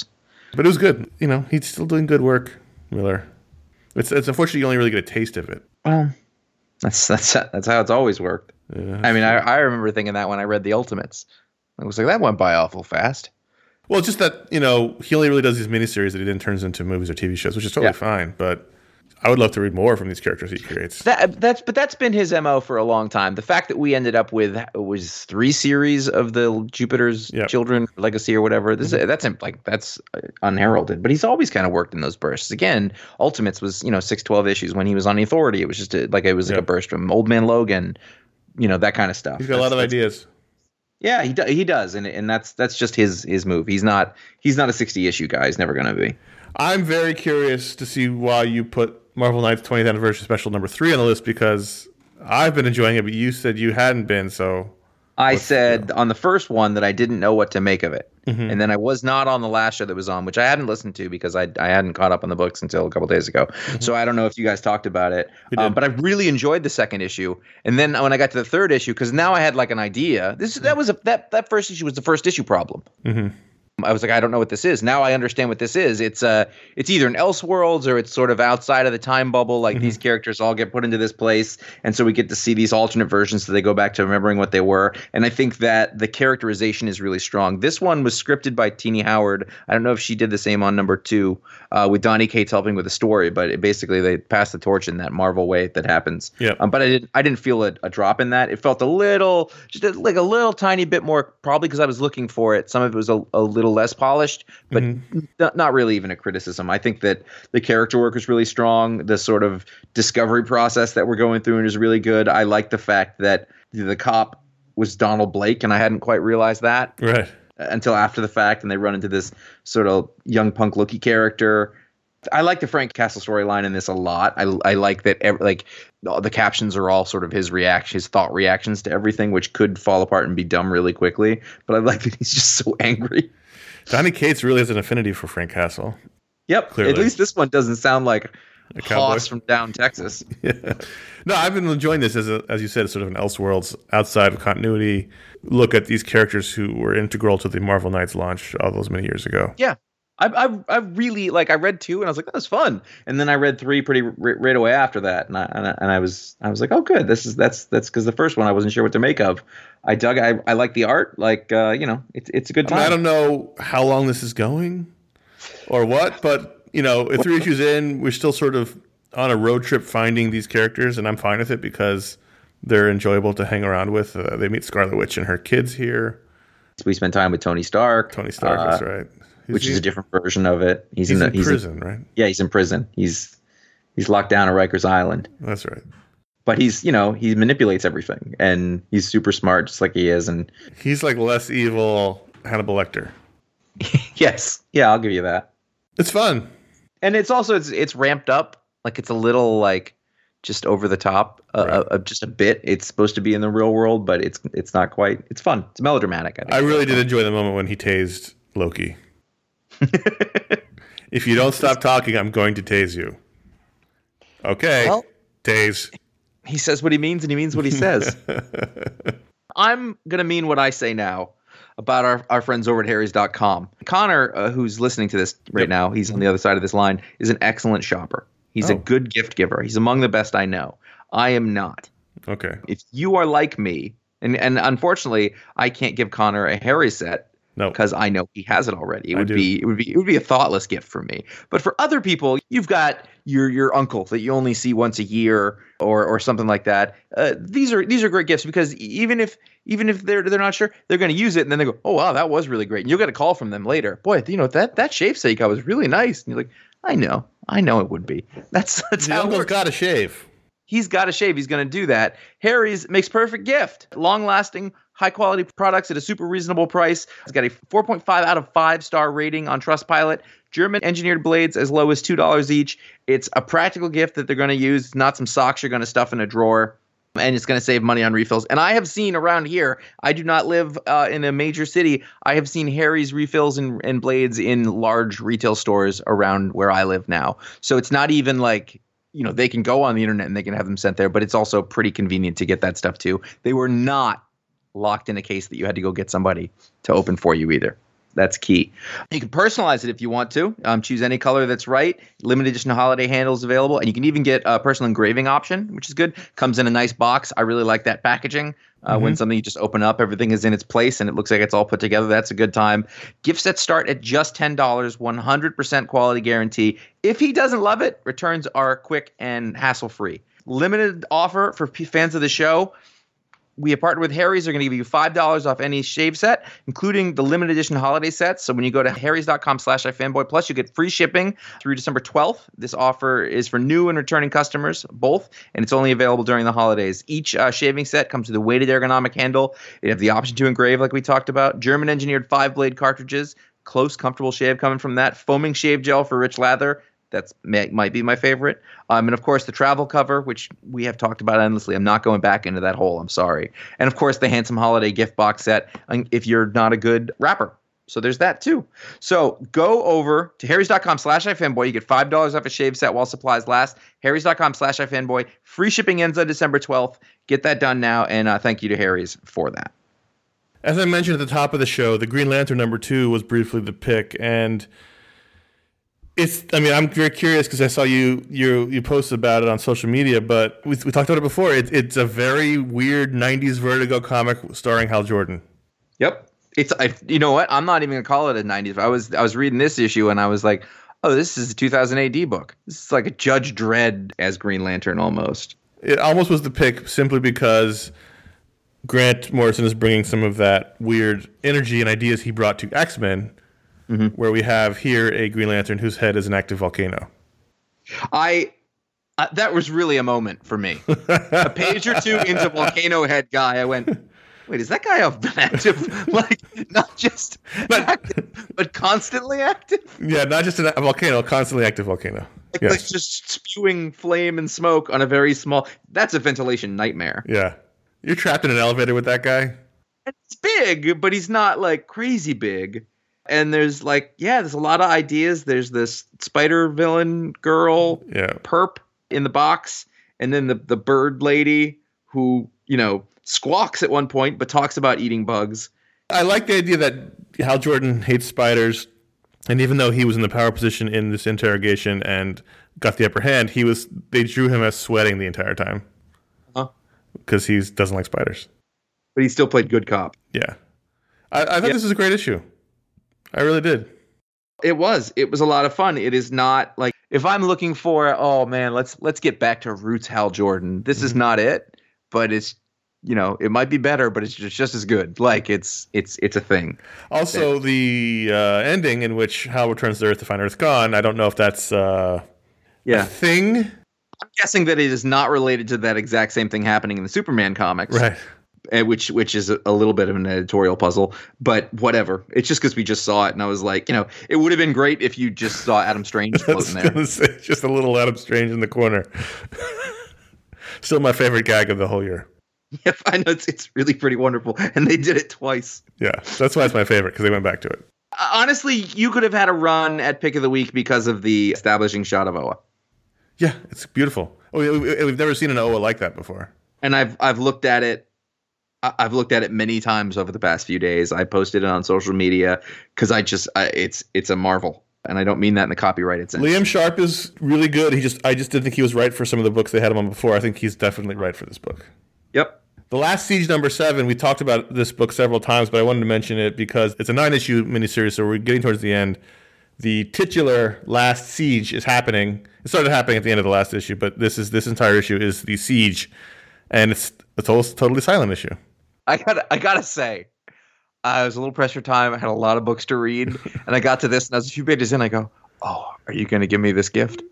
[SPEAKER 1] But it was good. You know, he's still doing good work, Miller. It's it's unfortunate you only really get a taste of it.
[SPEAKER 2] Well, that's that's that's how it's always worked.
[SPEAKER 1] Yeah,
[SPEAKER 2] I mean, I, I remember thinking that when I read The Ultimates. I was like, that went by awful fast.
[SPEAKER 1] Well, it's just that, you know, he only really does these miniseries that he then turns into movies or T V shows, which is totally
[SPEAKER 2] Yeah.
[SPEAKER 1] fine. But I would love to read more from these characters he creates.
[SPEAKER 2] That that's but that's been his M O for a long time. The fact that we ended up with was three series of the Jupiter's
[SPEAKER 1] Yep.
[SPEAKER 2] Children Legacy or whatever. This is, that's like that's unheralded. But he's always kind of worked in those bursts. Again, Ultimates was, you know, six, twelve issues when he was on The Authority. It was just a, like it was like
[SPEAKER 1] Yep.
[SPEAKER 2] a burst from Old Man Logan, you know, that kind of stuff.
[SPEAKER 1] He's got a lot of
[SPEAKER 2] That's-
[SPEAKER 1] ideas.
[SPEAKER 2] Yeah, he do, he does, and and that's that's just his his move. He's not he's not a sixty issue guy. He's never going to be.
[SPEAKER 1] I'm very curious to see why you put Marvel Knights twentieth Anniversary Special number three on the list, because I've been enjoying it, but you said you hadn't been, so...
[SPEAKER 2] I
[SPEAKER 1] What's
[SPEAKER 2] said
[SPEAKER 1] the-
[SPEAKER 2] on the first one that I didn't know what to make of it.
[SPEAKER 1] Mhm.
[SPEAKER 2] And then I was not on the last show that was on, which I hadn't listened to because I I hadn't caught up on the books until a couple days ago. So I don't know if you guys talked about it.
[SPEAKER 1] We did.
[SPEAKER 2] Um, but I really enjoyed the second issue. And then when I got to the third issue, because now I had like an idea. This that was a that that first issue was the first issue problem.
[SPEAKER 1] Mhm.
[SPEAKER 2] I was like, I don't know what this is. Now I understand what this is. It's uh, it's either an Elseworlds or it's sort of outside of the time bubble. Like
[SPEAKER 1] Mm-hmm.
[SPEAKER 2] these characters all get put into this place, and so we get to see these alternate versions. So they go back to remembering what they were. And I think that the characterization is really strong. This one was scripted by Teenie Howard. I don't know if she did the same on number two, uh, with Donnie Cates helping with the story. But it, basically, they passed the torch in that Marvel way that happens.
[SPEAKER 1] Yep.
[SPEAKER 2] Um, but I didn't. I didn't feel a, a drop in that. It felt a little, just a, like a little tiny bit more. Probably because I was looking for it. Some of it was a, a little less polished, but
[SPEAKER 1] Mhm.
[SPEAKER 2] not, not really even a criticism. I think that the character work is really strong. The sort of discovery process that we're going through is really good. I like the fact that the cop was Donald Blake, and I hadn't quite realized that
[SPEAKER 1] Right.
[SPEAKER 2] until after the fact, and they run into this sort of young punk looky character. I like the Frank Castle storyline in this a lot. I, I like that ev- like the captions are all sort of his reaction, his thought reactions to everything, which could fall apart and be dumb really quickly. But I like that he's just so angry.
[SPEAKER 1] Donnie Cates really has an affinity for Frank Castle.
[SPEAKER 2] Yep.
[SPEAKER 1] Clearly.
[SPEAKER 2] At least this one doesn't sound like
[SPEAKER 1] A cowboy.
[SPEAKER 2] Hoss from down Texas.
[SPEAKER 1] Yeah. No, I've been enjoying this as a, as you said, sort of an Elseworlds outside of continuity look at these characters who were integral to the Marvel Knights launch all those many years ago.
[SPEAKER 2] Yeah. I, I I really like. I read two and I was like, that was fun. And then I read three pretty r- right away after that, and I and I, and I was I was like, oh, good. This is that's that's because the first one I wasn't sure what to make of. I dug. I I like the art. Like uh, you know, it's it's a good
[SPEAKER 1] I,
[SPEAKER 2] time.
[SPEAKER 1] mean, I don't know how long this is going or what, but you know, if three issues in, we're still sort of on a road trip finding these characters, and I'm fine with it because they're enjoyable to hang around with. Uh, they meet Scarlet Witch and her kids here.
[SPEAKER 2] We spent time with Tony Stark.
[SPEAKER 1] Tony Stark,
[SPEAKER 2] uh,
[SPEAKER 1] that's right. Is
[SPEAKER 2] which
[SPEAKER 1] he-
[SPEAKER 2] is a different version of it. He's,
[SPEAKER 1] He's
[SPEAKER 2] in,
[SPEAKER 1] in,
[SPEAKER 2] the, he's
[SPEAKER 1] prison, right?
[SPEAKER 2] yeah, he's in prison. He's he's locked down at Rikers Island.
[SPEAKER 1] That's right.
[SPEAKER 2] But he's you know he manipulates everything, and he's super smart, just like he is. And
[SPEAKER 1] He's like less evil Hannibal Lecter.
[SPEAKER 2] yes, yeah, I'll give you that.
[SPEAKER 1] It's fun.
[SPEAKER 2] And it's also it's it's ramped up, like it's a little like just over the top, uh,
[SPEAKER 1] Right.
[SPEAKER 2] uh, uh, just a bit. It's supposed to be in the real world, but it's it's not quite. It's fun. It's melodramatic. I, think.
[SPEAKER 1] I really did enjoy the moment when he tased Loki. If you don't stop talking, I'm going to tase you. Okay.
[SPEAKER 2] Well-
[SPEAKER 1] tase.
[SPEAKER 2] He says what he means, and he means what he says. I'm gonna mean what I say now about our, our friends over at harrys dot com. Connor, uh, who's listening to this right
[SPEAKER 1] Yep.
[SPEAKER 2] now, he's on the other side of this line, is an excellent shopper. He's a
[SPEAKER 1] Oh.
[SPEAKER 2] good gift giver. He's among the best I know. I am not.
[SPEAKER 1] Okay.
[SPEAKER 2] If you are like me, and, and unfortunately, I can't give Connor a Harry set
[SPEAKER 1] No.
[SPEAKER 2] because I know he has it already. It
[SPEAKER 1] I
[SPEAKER 2] would
[SPEAKER 1] do.
[SPEAKER 2] be it would be it would be a thoughtless gift for me. But for other people, you've got your your uncle that you only see once a year or or something like that. Uh, these are these are great gifts because even if even if they're they're not sure, they're going to use it and then they go, oh wow, that was really great. And you'll get a call from them later. Boy, you know that that shave set you got was really nice. And you're like, I know, I know it would be. That's that's
[SPEAKER 1] The
[SPEAKER 2] how it
[SPEAKER 1] uncle's
[SPEAKER 2] works.
[SPEAKER 1] got to shave.
[SPEAKER 2] He's got to shave. He's going to do that. Harry's makes perfect gift. Long-lasting, high-quality products at a super reasonable price. It's got a four point five out of five star rating on Trustpilot. German-engineered blades as low as two dollars each. It's a practical gift that they're going to use. It's not some socks you're going to stuff in a drawer. And it's going to save money on refills. And I have seen around here, I do not live uh, in a major city. I have seen Harry's refills and, and blades in large retail stores around where I live now. So it's not even like, you know, they can go on the internet and they can have them sent there, but it's also pretty convenient to get that stuff too. They were not locked in a case that you had to go get somebody to open for you either. That's key. You can personalize it if you want to. Um, choose any color that's right. Limited edition holiday handles available. And you can even get a personal engraving option, which is good. Comes in a nice box. I really like that packaging. Uh, mm-hmm. When something you just open up, everything is in its place and it looks like it's all put together. That's a good time. Gift sets start at just ten dollars, one hundred percent quality guarantee. If he doesn't love it, returns are quick and hassle-free. Limited offer for p- fans of the show. We have partnered with Harry's. They're going to give you five dollars off any shave set, including the limited edition holiday sets. So when you go to harrys.com slash ifanboy plus, you get free shipping through December twelfth. This offer is for new and returning customers, both, and it's only available during the holidays. Each uh, shaving set comes with a weighted ergonomic handle. You have the option to engrave, like we talked about. German-engineered five-blade cartridges. Close, comfortable shave coming from that. Foaming shave gel for rich lather. That's may, might be my favorite. Um, and, of course, the travel cover, which we have talked about endlessly. I'm not going back into that hole. I'm sorry. And, of course, the handsome holiday gift box set if you're not a good wrapper. So there's that, too. So go over to harrys.com slash ifanboy. You get five dollars off a shave set while supplies last. harrys.com slash ifanboy. Free shipping ends on December twelfth. Get that done now. And uh, thank you to Harry's for that.
[SPEAKER 1] As I mentioned at the top of the show, the Green Lantern number two was briefly the pick. And it's, I mean, I'm very curious because I saw you you you posted about it on social media, but we, we talked about it before. It, it's a very weird nineties Vertigo comic starring Hal Jordan.
[SPEAKER 2] Yep. It's I, you know what? I'm not even gonna call it a nineties. I was I was reading this issue and I was like, oh, this is a two thousand A D book. This is like a Judge Dredd as Green Lantern almost.
[SPEAKER 1] It almost was the pick simply because Grant Morrison is bringing some of that weird energy and ideas he brought to X-Men. Mm-hmm. Where we have here a Green Lantern whose head is an active volcano.
[SPEAKER 2] I uh, that was really a moment for me. A page or two into Volcano Head guy, I went, wait, is that guy an active? Like, not just but, active, but constantly active?
[SPEAKER 1] Yeah, not just a volcano, a constantly active volcano.
[SPEAKER 2] Like,
[SPEAKER 1] yes.
[SPEAKER 2] like just spewing flame and smoke on a very small... That's a ventilation nightmare.
[SPEAKER 1] Yeah. You're trapped in an elevator with that guy?
[SPEAKER 2] It's big, but he's not, like, crazy big. And there's like, yeah, there's a lot of ideas. There's this spider villain girl,
[SPEAKER 1] yeah.
[SPEAKER 2] Perp in the box. And then the, the bird lady who, you know, squawks at one point, but talks about eating bugs.
[SPEAKER 1] I like the idea that Hal Jordan hates spiders. And even though he was in the power position in this interrogation and got the upper hand, he was, they drew him as sweating the entire time. Huh? Because he doesn't like spiders.
[SPEAKER 2] But he still played good cop.
[SPEAKER 1] Yeah. I, I thought
[SPEAKER 2] yeah.
[SPEAKER 1] this was a great issue. I really did.
[SPEAKER 2] It was. It was a lot of fun. It is not like if I'm looking for, oh man, let's let's get back to roots Hal Jordan. This mm-hmm. is not it, but it's, you know, it might be better, but it's just, just as good. Like it's it's it's a thing.
[SPEAKER 1] Also, that, the uh, ending in which Hal returns to Earth to find Earth gone. I don't know if that's uh,
[SPEAKER 2] yeah.
[SPEAKER 1] a thing.
[SPEAKER 2] I'm guessing that it is not related to that exact same thing happening in the Superman comics.
[SPEAKER 1] Right.
[SPEAKER 2] Which which is a, a little bit of an editorial puzzle, but whatever. It's just because we just saw it, and I was like, you know, it would have been great if you just saw Adam Strange floating there.
[SPEAKER 1] Say, just a little Adam Strange in the corner. Still my favorite gag of the whole year.
[SPEAKER 2] Yep, I know it's it's really pretty wonderful, and they did it twice.
[SPEAKER 1] Yeah, that's why it's my favorite because they went back to it.
[SPEAKER 2] Honestly, you could have had a run at Pick of the Week because of the establishing shot of Oa.
[SPEAKER 1] Yeah, it's beautiful. Oh, we, we've never seen an Oa like that before.
[SPEAKER 2] And I've I've looked at it. I've looked at it many times over the past few days. I posted it on social media because I just I, it's it's a marvel, and I don't mean that in the copyrighted sense.
[SPEAKER 1] Liam Sharp is really good. He just I just didn't think he was right for some of the books they had him on before. I think he's definitely right for this book.
[SPEAKER 2] Yep.
[SPEAKER 1] The Last Siege number seven. We talked about this book several times, but I wanted to mention it because it's a nine-issue miniseries, so we're getting towards the end. The titular Last Siege is happening. It started happening at the end of the last issue, but this is this entire issue is the siege, and it's a total, totally silent issue.
[SPEAKER 2] I got I gotta say, uh, it was a little pressure time. I had a lot of books to read, and I got to this, and I was a few pages in. I go, "Oh, are you going to give me this gift?"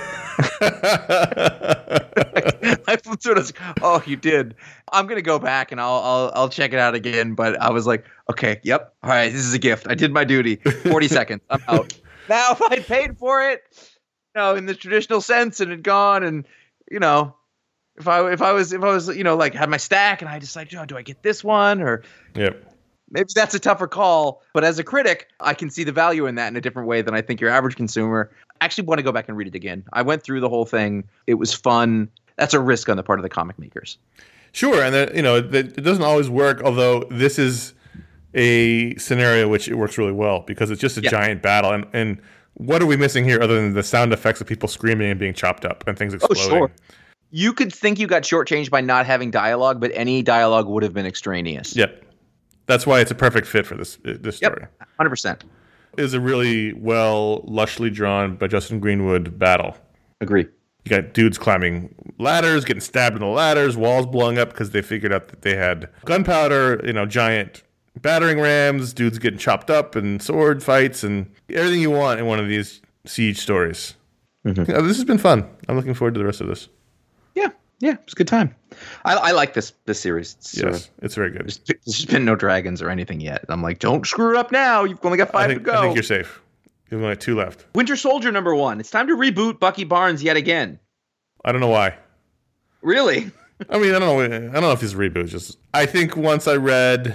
[SPEAKER 2] I flipped through it. I was like, "Oh, you did." I'm going to go back and I'll I'll I'll check it out again. But I was like, "Okay, yep, all right, this is a gift. I did my duty. forty seconds. I'm out." Now, if I paid for it, you know, in the traditional sense, and had gone, and you know. If I if I was if I was you know like had my stack and I decided, oh, do I get this one or
[SPEAKER 1] yep.
[SPEAKER 2] Maybe that's a tougher call. But as a critic, I can see the value in that in a different way than I think your average consumer. I actually want to go back and read it again. I went through the whole thing. It was fun. That's a risk on the part of the comic makers.
[SPEAKER 1] Sure, and that, you know that it doesn't always work. Although this is a scenario which it works really well because it's just a
[SPEAKER 2] Yeah.
[SPEAKER 1] giant battle. And, and what are we missing here other than the sound effects of people screaming and being chopped up and things exploding?
[SPEAKER 2] Oh, sure. You could think you got shortchanged by not having dialogue, but any dialogue would have been extraneous.
[SPEAKER 1] Yep. That's why it's a perfect fit for this this story.
[SPEAKER 2] Yep, one hundred percent.
[SPEAKER 1] It is a really well, lushly drawn by Justin Greenwood battle.
[SPEAKER 2] Agree.
[SPEAKER 1] You got dudes climbing ladders, getting stabbed in the ladders, walls blowing up because they figured out that they had gunpowder, you know, giant battering rams, dudes getting chopped up, and sword fights, and everything you want in one of these siege stories. Mm-hmm. Yeah, this has been fun. I'm looking forward to the rest of this.
[SPEAKER 2] Yeah, yeah, it's a good time. I, I like this this series. It's
[SPEAKER 1] yes,
[SPEAKER 2] sort of,
[SPEAKER 1] it's very good.
[SPEAKER 2] There's, there's been no dragons or anything yet. I'm like, don't screw it up now. You've only got five
[SPEAKER 1] I think,
[SPEAKER 2] to go.
[SPEAKER 1] I think you're safe. You've only got two left.
[SPEAKER 2] Winter Soldier number one. It's time to reboot Bucky Barnes yet again.
[SPEAKER 1] I don't know why.
[SPEAKER 2] Really?
[SPEAKER 1] I mean, I don't know. I don't know if it's a reboot. Just I think once I read,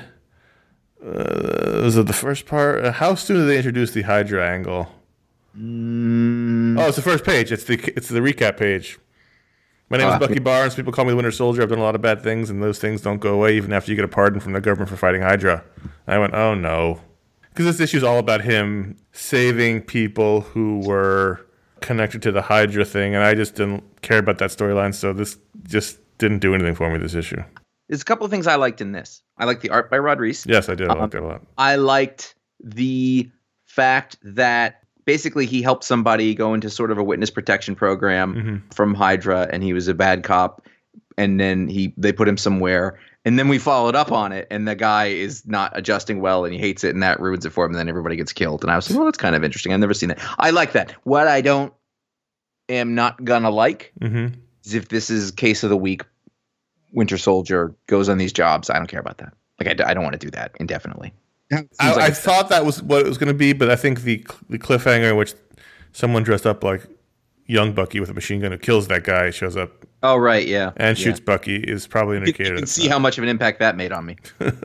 [SPEAKER 1] uh, was it the first part? Uh, how soon did they introduce the Hydra angle?
[SPEAKER 2] Mm.
[SPEAKER 1] Oh, it's the first page. It's the it's the recap page. My name is
[SPEAKER 2] Ah.
[SPEAKER 1] Bucky Barnes. People call me the Winter Soldier. I've done a lot of bad things, and those things don't go away even after you get a pardon from the government for fighting Hydra. And I went, oh no, because this issue is all about him saving people who were connected to the Hydra thing, and I just didn't care about that storyline, so this just didn't do anything for me, this issue.
[SPEAKER 2] There's a couple of things I liked in this. I liked the art by Rod Reese.
[SPEAKER 1] Yes, I did. I
[SPEAKER 2] Um,
[SPEAKER 1] liked it a lot.
[SPEAKER 2] I liked the fact that basically he helped somebody go into sort of a witness protection program
[SPEAKER 1] Mm-hmm.
[SPEAKER 2] from Hydra, and he was a bad cop, and then he they put him somewhere, and then we followed up on it, and the guy is not adjusting well, and he hates it, and that ruins it for him, and then everybody gets killed. And I was like, well, that's kind of interesting. I've never seen that. I like that. What I don't am not gonna like
[SPEAKER 1] Mm-hmm.
[SPEAKER 2] is if this is case of the week, Winter Soldier goes on these jobs. I don't care about that. Like I, d- I don't want to do that indefinitely. Seems
[SPEAKER 1] I,
[SPEAKER 2] like
[SPEAKER 1] I
[SPEAKER 2] it's-
[SPEAKER 1] thought that was what it was going to be, but I think the the cliffhanger in which someone dressed up like young Bucky with a machine gun who kills that guy shows up
[SPEAKER 2] Oh right, yeah,
[SPEAKER 1] and
[SPEAKER 2] yeah.
[SPEAKER 1] shoots Bucky is probably an
[SPEAKER 2] You
[SPEAKER 1] indicator.
[SPEAKER 2] can
[SPEAKER 1] that-
[SPEAKER 2] see how much of an impact that made on me.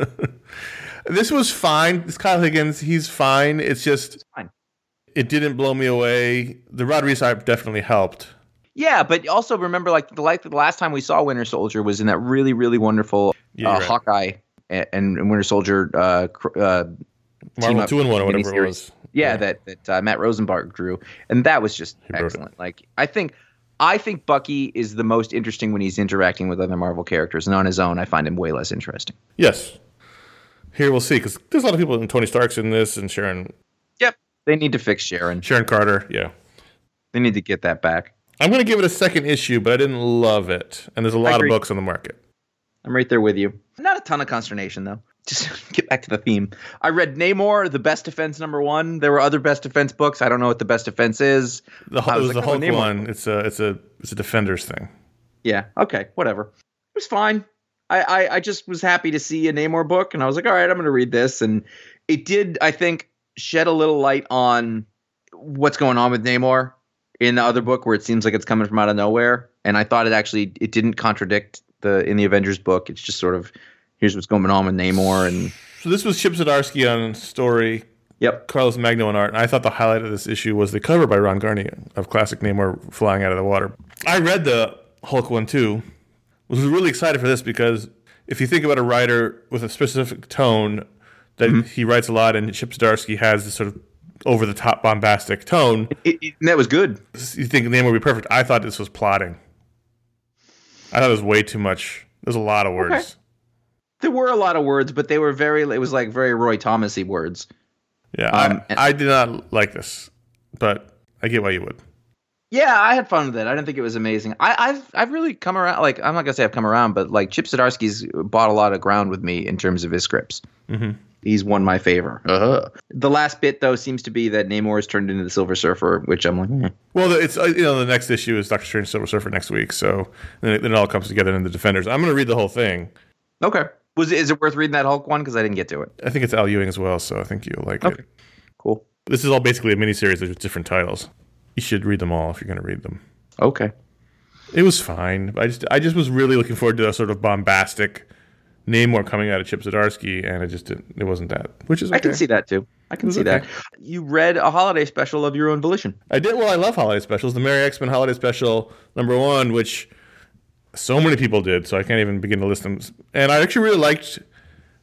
[SPEAKER 1] This was fine. This Kyle Higgins, he's fine. It's just
[SPEAKER 2] fine.
[SPEAKER 1] It didn't blow me away. The Rod Reese art definitely helped.
[SPEAKER 2] Yeah, but also remember, like the like the last time we saw Winter Soldier was in that really really wonderful
[SPEAKER 1] Yeah,
[SPEAKER 2] uh,
[SPEAKER 1] you're right.
[SPEAKER 2] Hawkeye and, and Winter Soldier uh, cr- uh, team
[SPEAKER 1] Marvel
[SPEAKER 2] up
[SPEAKER 1] two in one or whatever it
[SPEAKER 2] miniseries.
[SPEAKER 1] was.
[SPEAKER 2] Yeah,
[SPEAKER 1] Yeah.
[SPEAKER 2] that that uh, Matt Rosenberg drew, and that was just
[SPEAKER 1] He wrote it.
[SPEAKER 2] excellent. Like I think. I think Bucky is the most interesting when he's interacting with other Marvel characters, and on his own, I find him way less interesting.
[SPEAKER 1] Yes. Here we'll see, because there's a lot of people, and Tony Stark's in this, and Sharon
[SPEAKER 2] Yep, they need to fix Sharon.
[SPEAKER 1] Sharon Carter. Yeah.
[SPEAKER 2] They need to get that back.
[SPEAKER 1] I'm going to give it a second issue, but I didn't love it. And there's a lot of
[SPEAKER 2] agree.
[SPEAKER 1] books on the market.
[SPEAKER 2] I'm right there with you. Not a ton of consternation, though. Just get back to the theme. I read Namor, the Best Defense number one. There were other Best Defense books. I don't know what the Best Defense is.
[SPEAKER 1] The,
[SPEAKER 2] I
[SPEAKER 1] it was
[SPEAKER 2] like,
[SPEAKER 1] the
[SPEAKER 2] oh,
[SPEAKER 1] Hulk
[SPEAKER 2] Namor.
[SPEAKER 1] one. It's a it's a it's a Defenders thing.
[SPEAKER 2] Yeah. Okay. Whatever. It was fine. I, I I just was happy to see a Namor book, and I was like, all right, I'm going to read this. And it did, I think, shed a little light on what's going on with Namor in the other book, where it seems like it's coming from out of nowhere. And I thought it actually it didn't contradict the in the Avengers book. It's just sort of here's what's going on with Namor and.
[SPEAKER 1] So this was Chip Zdarsky on story,
[SPEAKER 2] Yep.
[SPEAKER 1] Carlos Magno on art, and I thought the highlight of this issue was the cover by Ron Garney of classic Namor flying out of the water. I read the Hulk one too. Was really excited for this because if you think about a writer with a specific tone that
[SPEAKER 2] Mm-hmm.
[SPEAKER 1] he writes a lot, and Chip Zdarsky has this sort of over the top bombastic tone,
[SPEAKER 2] It, it, and that was good.
[SPEAKER 1] you think Namor would be perfect. I thought this was plotting. I thought it was way too much. There's a lot of words.
[SPEAKER 2] Okay. There were a lot of words, but they were very. It was like very Roy Thomas-y words.
[SPEAKER 1] Yeah,
[SPEAKER 2] Um,
[SPEAKER 1] I, I did not like this, but I get why you would.
[SPEAKER 2] Yeah, I had fun with it. I didn't think it was amazing. I, I've I've really come around. Like I'm not gonna say I've come around, but like Chip Zdarsky's bought a lot of ground with me in terms of his scripts.
[SPEAKER 1] Mm-hmm.
[SPEAKER 2] He's won my favor. Uh-huh. The last bit though seems to be that Namor is turned into the Silver Surfer, which I'm like, eh.
[SPEAKER 1] Well, it's uh, you know the next issue is Doctor Strange Silver Surfer next week, so then it, then it all comes together in the Defenders. I'm going to read the whole thing.
[SPEAKER 2] Okay. Was it, is it worth reading that Hulk one? Because I didn't get to it.
[SPEAKER 1] I think it's Al Ewing as well, so I think you'll like
[SPEAKER 2] Okay.
[SPEAKER 1] it.
[SPEAKER 2] Cool.
[SPEAKER 1] This is all basically a miniseries with different titles. You should read them all if you're going to read them.
[SPEAKER 2] Okay.
[SPEAKER 1] It was fine. I just I just was really looking forward to a sort of bombastic Namor coming out of Chip Zdarsky, and it just didn't, it wasn't that, which is okay.
[SPEAKER 2] I can see that too. I can
[SPEAKER 1] was
[SPEAKER 2] see
[SPEAKER 1] okay.
[SPEAKER 2] that. You read a holiday special of your own volition.
[SPEAKER 1] I did. Well, I love holiday specials. The Merry X-Men holiday special number one, which so many people did, so I can't even begin to list them. And I actually really liked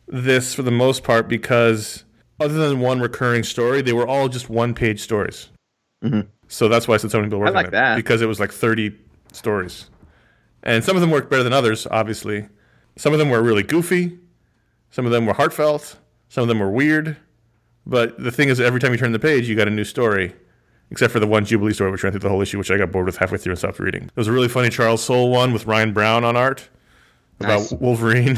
[SPEAKER 1] this for the most part because other than one recurring story, they were all just one-page stories.
[SPEAKER 2] Mm-hmm.
[SPEAKER 1] So that's why I said so many people worked
[SPEAKER 2] I like
[SPEAKER 1] on it.
[SPEAKER 2] that.
[SPEAKER 1] Because it was like thirty stories. And some of them worked better than others, obviously. Some of them were really goofy. Some of them were heartfelt. Some of them were weird. But the thing is, every time you turn the page, you got a new story. Except for the one Jubilee story, which ran through the whole issue, which I got bored with halfway through and stopped reading. There was a really funny Charles Soule one with Ryan Brown on art about
[SPEAKER 2] Nice.
[SPEAKER 1] Wolverine.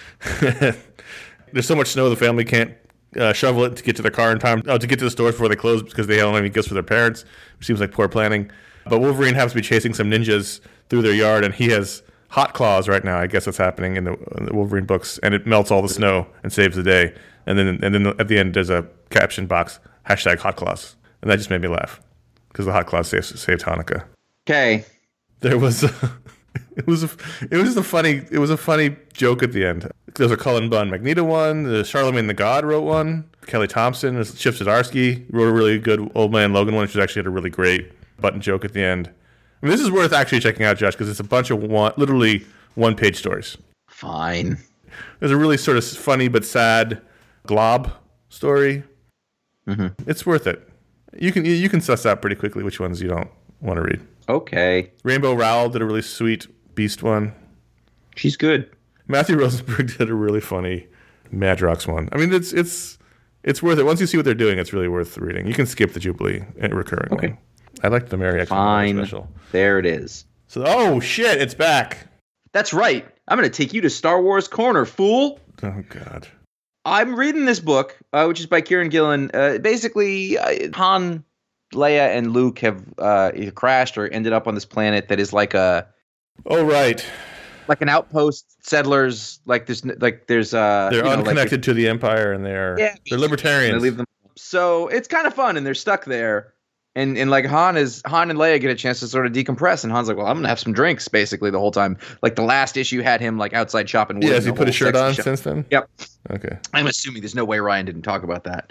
[SPEAKER 1] There's so much snow, the family can't uh, shovel it to get to their car in time, oh, to get to the stores before they close because they don't have any gifts for their parents, which seems like poor planning. But Wolverine happens to be chasing some ninjas through their yard, and he has hot claws right now. I guess that's happening in the, in the Wolverine books, and it melts all the snow and saves the day. And then, and then at the end, there's a caption box, hashtag hot claws. And that just made me laugh because the hot claws saved, saved Hanukkah.
[SPEAKER 2] Okay.
[SPEAKER 1] There was, a, it was, a, it was a funny, it was a funny joke at the end. There was a Cullen Bunn Magneto one. The Charlemagne the God wrote one. Kelly Thompson, Chip Zdarsky wrote a really good Old Man Logan one, which actually had a really great button joke at the end. I mean, this is worth actually checking out, Josh, because it's a bunch of one, literally one-page stories.
[SPEAKER 2] Fine.
[SPEAKER 1] There's a really sort of funny but sad Glob story.
[SPEAKER 2] Mm-hmm.
[SPEAKER 1] It's worth it. You can you can suss out pretty quickly which ones you don't want to read.
[SPEAKER 2] Okay.
[SPEAKER 1] Rainbow Rowell did a really sweet Beast one.
[SPEAKER 2] She's good.
[SPEAKER 1] Matthew Rosenberg did a really funny Madrox one. I mean, it's it's it's worth it. Once you see what they're doing, it's really worth reading. You can skip the Jubilee recurring
[SPEAKER 2] Okay.
[SPEAKER 1] one. I liked the Mary X
[SPEAKER 2] Fine.
[SPEAKER 1] special.
[SPEAKER 2] There it is.
[SPEAKER 1] So, oh shit, it's back.
[SPEAKER 2] That's right. I'm going to take you to Star Wars Corner, fool.
[SPEAKER 1] Oh god.
[SPEAKER 2] I'm reading this book, uh, which is by Kieran Gillen. Uh, basically, uh, Han, Leia, and Luke have uh, either crashed or ended up on this planet that is like a
[SPEAKER 1] Oh right.
[SPEAKER 2] like an outpost. Settlers, like there's like there's uh,
[SPEAKER 1] They're
[SPEAKER 2] you know,
[SPEAKER 1] unconnected
[SPEAKER 2] like,
[SPEAKER 1] to the Empire, and they're
[SPEAKER 2] Yeah,
[SPEAKER 1] they're libertarians.
[SPEAKER 2] They leave them. So it's kind of fun, and they're stuck there. And and like Han is Han and Leia get a chance to sort of decompress, and Han's like, well, I'm gonna have some drinks basically the whole time. Like the last issue had him like outside shopping. wood
[SPEAKER 1] Yeah,
[SPEAKER 2] in
[SPEAKER 1] has he
[SPEAKER 2] the
[SPEAKER 1] put
[SPEAKER 2] whole
[SPEAKER 1] his shirt
[SPEAKER 2] sexy
[SPEAKER 1] on
[SPEAKER 2] shop.
[SPEAKER 1] since then?
[SPEAKER 2] Yep.
[SPEAKER 1] Okay.
[SPEAKER 2] I'm assuming there's no way Ryan didn't talk about that.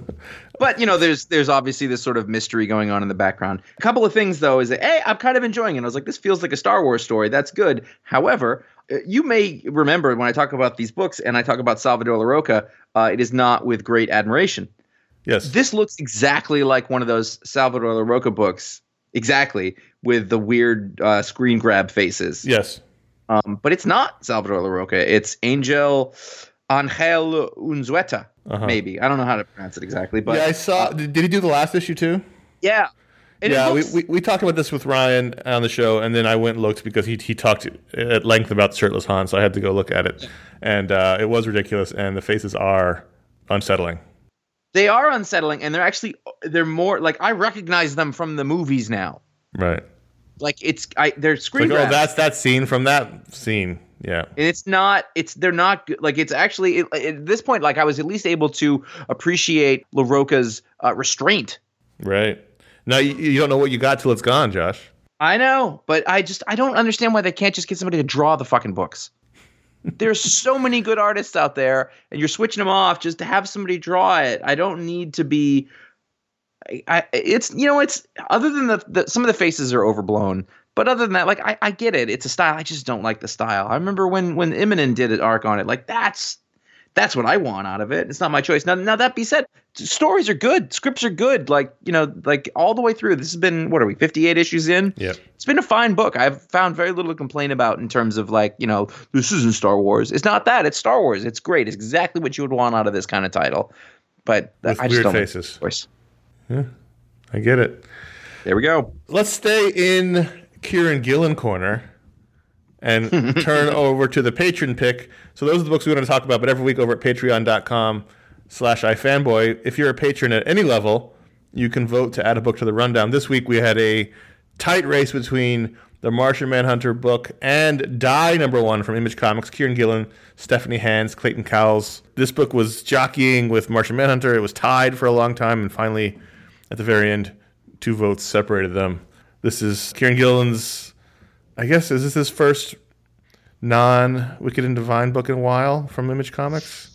[SPEAKER 2] But you know, there's there's obviously this sort of mystery going on in the background. A couple of things though is that hey, I'm kind of enjoying it. I was like, this feels like a Star Wars story. That's good. However, uh, you may remember when I talk about these books and I talk about Salvador Larroca, uh, it is not with great admiration.
[SPEAKER 1] Yes.
[SPEAKER 2] This looks exactly like one of those Salvador Larroca books, exactly, with the weird uh, screen grab faces.
[SPEAKER 1] Yes.
[SPEAKER 2] Um, but it's not Salvador Larroca. It's Angel Angel Unzueta,
[SPEAKER 1] Uh-huh.
[SPEAKER 2] maybe. I don't know how to pronounce it exactly. But
[SPEAKER 1] yeah, I saw.
[SPEAKER 2] uh,
[SPEAKER 1] did, did he do the last issue too?
[SPEAKER 2] yeah. And it
[SPEAKER 1] yeah,
[SPEAKER 2] looks-
[SPEAKER 1] we, we we talked about this with Ryan on the show, and then I went and looked because he he talked at length about shirtless Han, so I had to go look at it, and uh, it was ridiculous, and the faces are unsettling.
[SPEAKER 2] They are unsettling, and they're actually they're more like I recognize them from the movies now.
[SPEAKER 1] Right.
[SPEAKER 2] Like it's I they're screen
[SPEAKER 1] Like, oh,
[SPEAKER 2] grabs.
[SPEAKER 1] that's that scene from that scene. Yeah.
[SPEAKER 2] And it's not it's they're not good. Like it's actually it, at this point like I was at least able to appreciate LaRocca's uh, restraint.
[SPEAKER 1] Right. Now you, you don't know what you got till it's gone, Josh.
[SPEAKER 2] I know, but I just I don't understand why they can't just get somebody to draw the fucking books. There's so many good artists out there, and you're switching them off just to have somebody draw it. I don't need to be. I, I it's you know it's other than the, the some of the faces are overblown, but other than that, like I, I get it. It's a style. I just don't like the style. I remember when when Immonen did an arc on it. Like that's that's what I want out of it. It's not my choice. Now now that be said, stories are good, scripts are good. Like you know like all the way through. This has been what are we fifty-eight issues in?
[SPEAKER 1] Yeah.
[SPEAKER 2] It's been a fine book. I've found very little to complain about in terms of like, you know, this isn't Star Wars. It's not that. It's Star Wars. It's great. It's exactly what you would want out of this kind of title. But
[SPEAKER 1] With
[SPEAKER 2] I just
[SPEAKER 1] weird
[SPEAKER 2] don't
[SPEAKER 1] faces.
[SPEAKER 2] Like choice.
[SPEAKER 1] Yeah. I get it.
[SPEAKER 2] There we go.
[SPEAKER 1] Let's stay in Kieran Gillen corner and turn over to the patron pick. So those are the books we want to talk about, but every week over at patreon.com slash ifanboy. If you're a patron at any level, you can vote to add a book to the rundown. This week we had a tight race between the Martian Manhunter book and Die number one from Image Comics. Kieran Gillen, Stephanie Hans, Clayton Cowles. This book was jockeying with Martian Manhunter. It was tied for a long time, and finally, at the very end, two votes separated them. This is Kieran Gillen's, I guess, is this his first non-Wicked and Divine book in a while from Image Comics?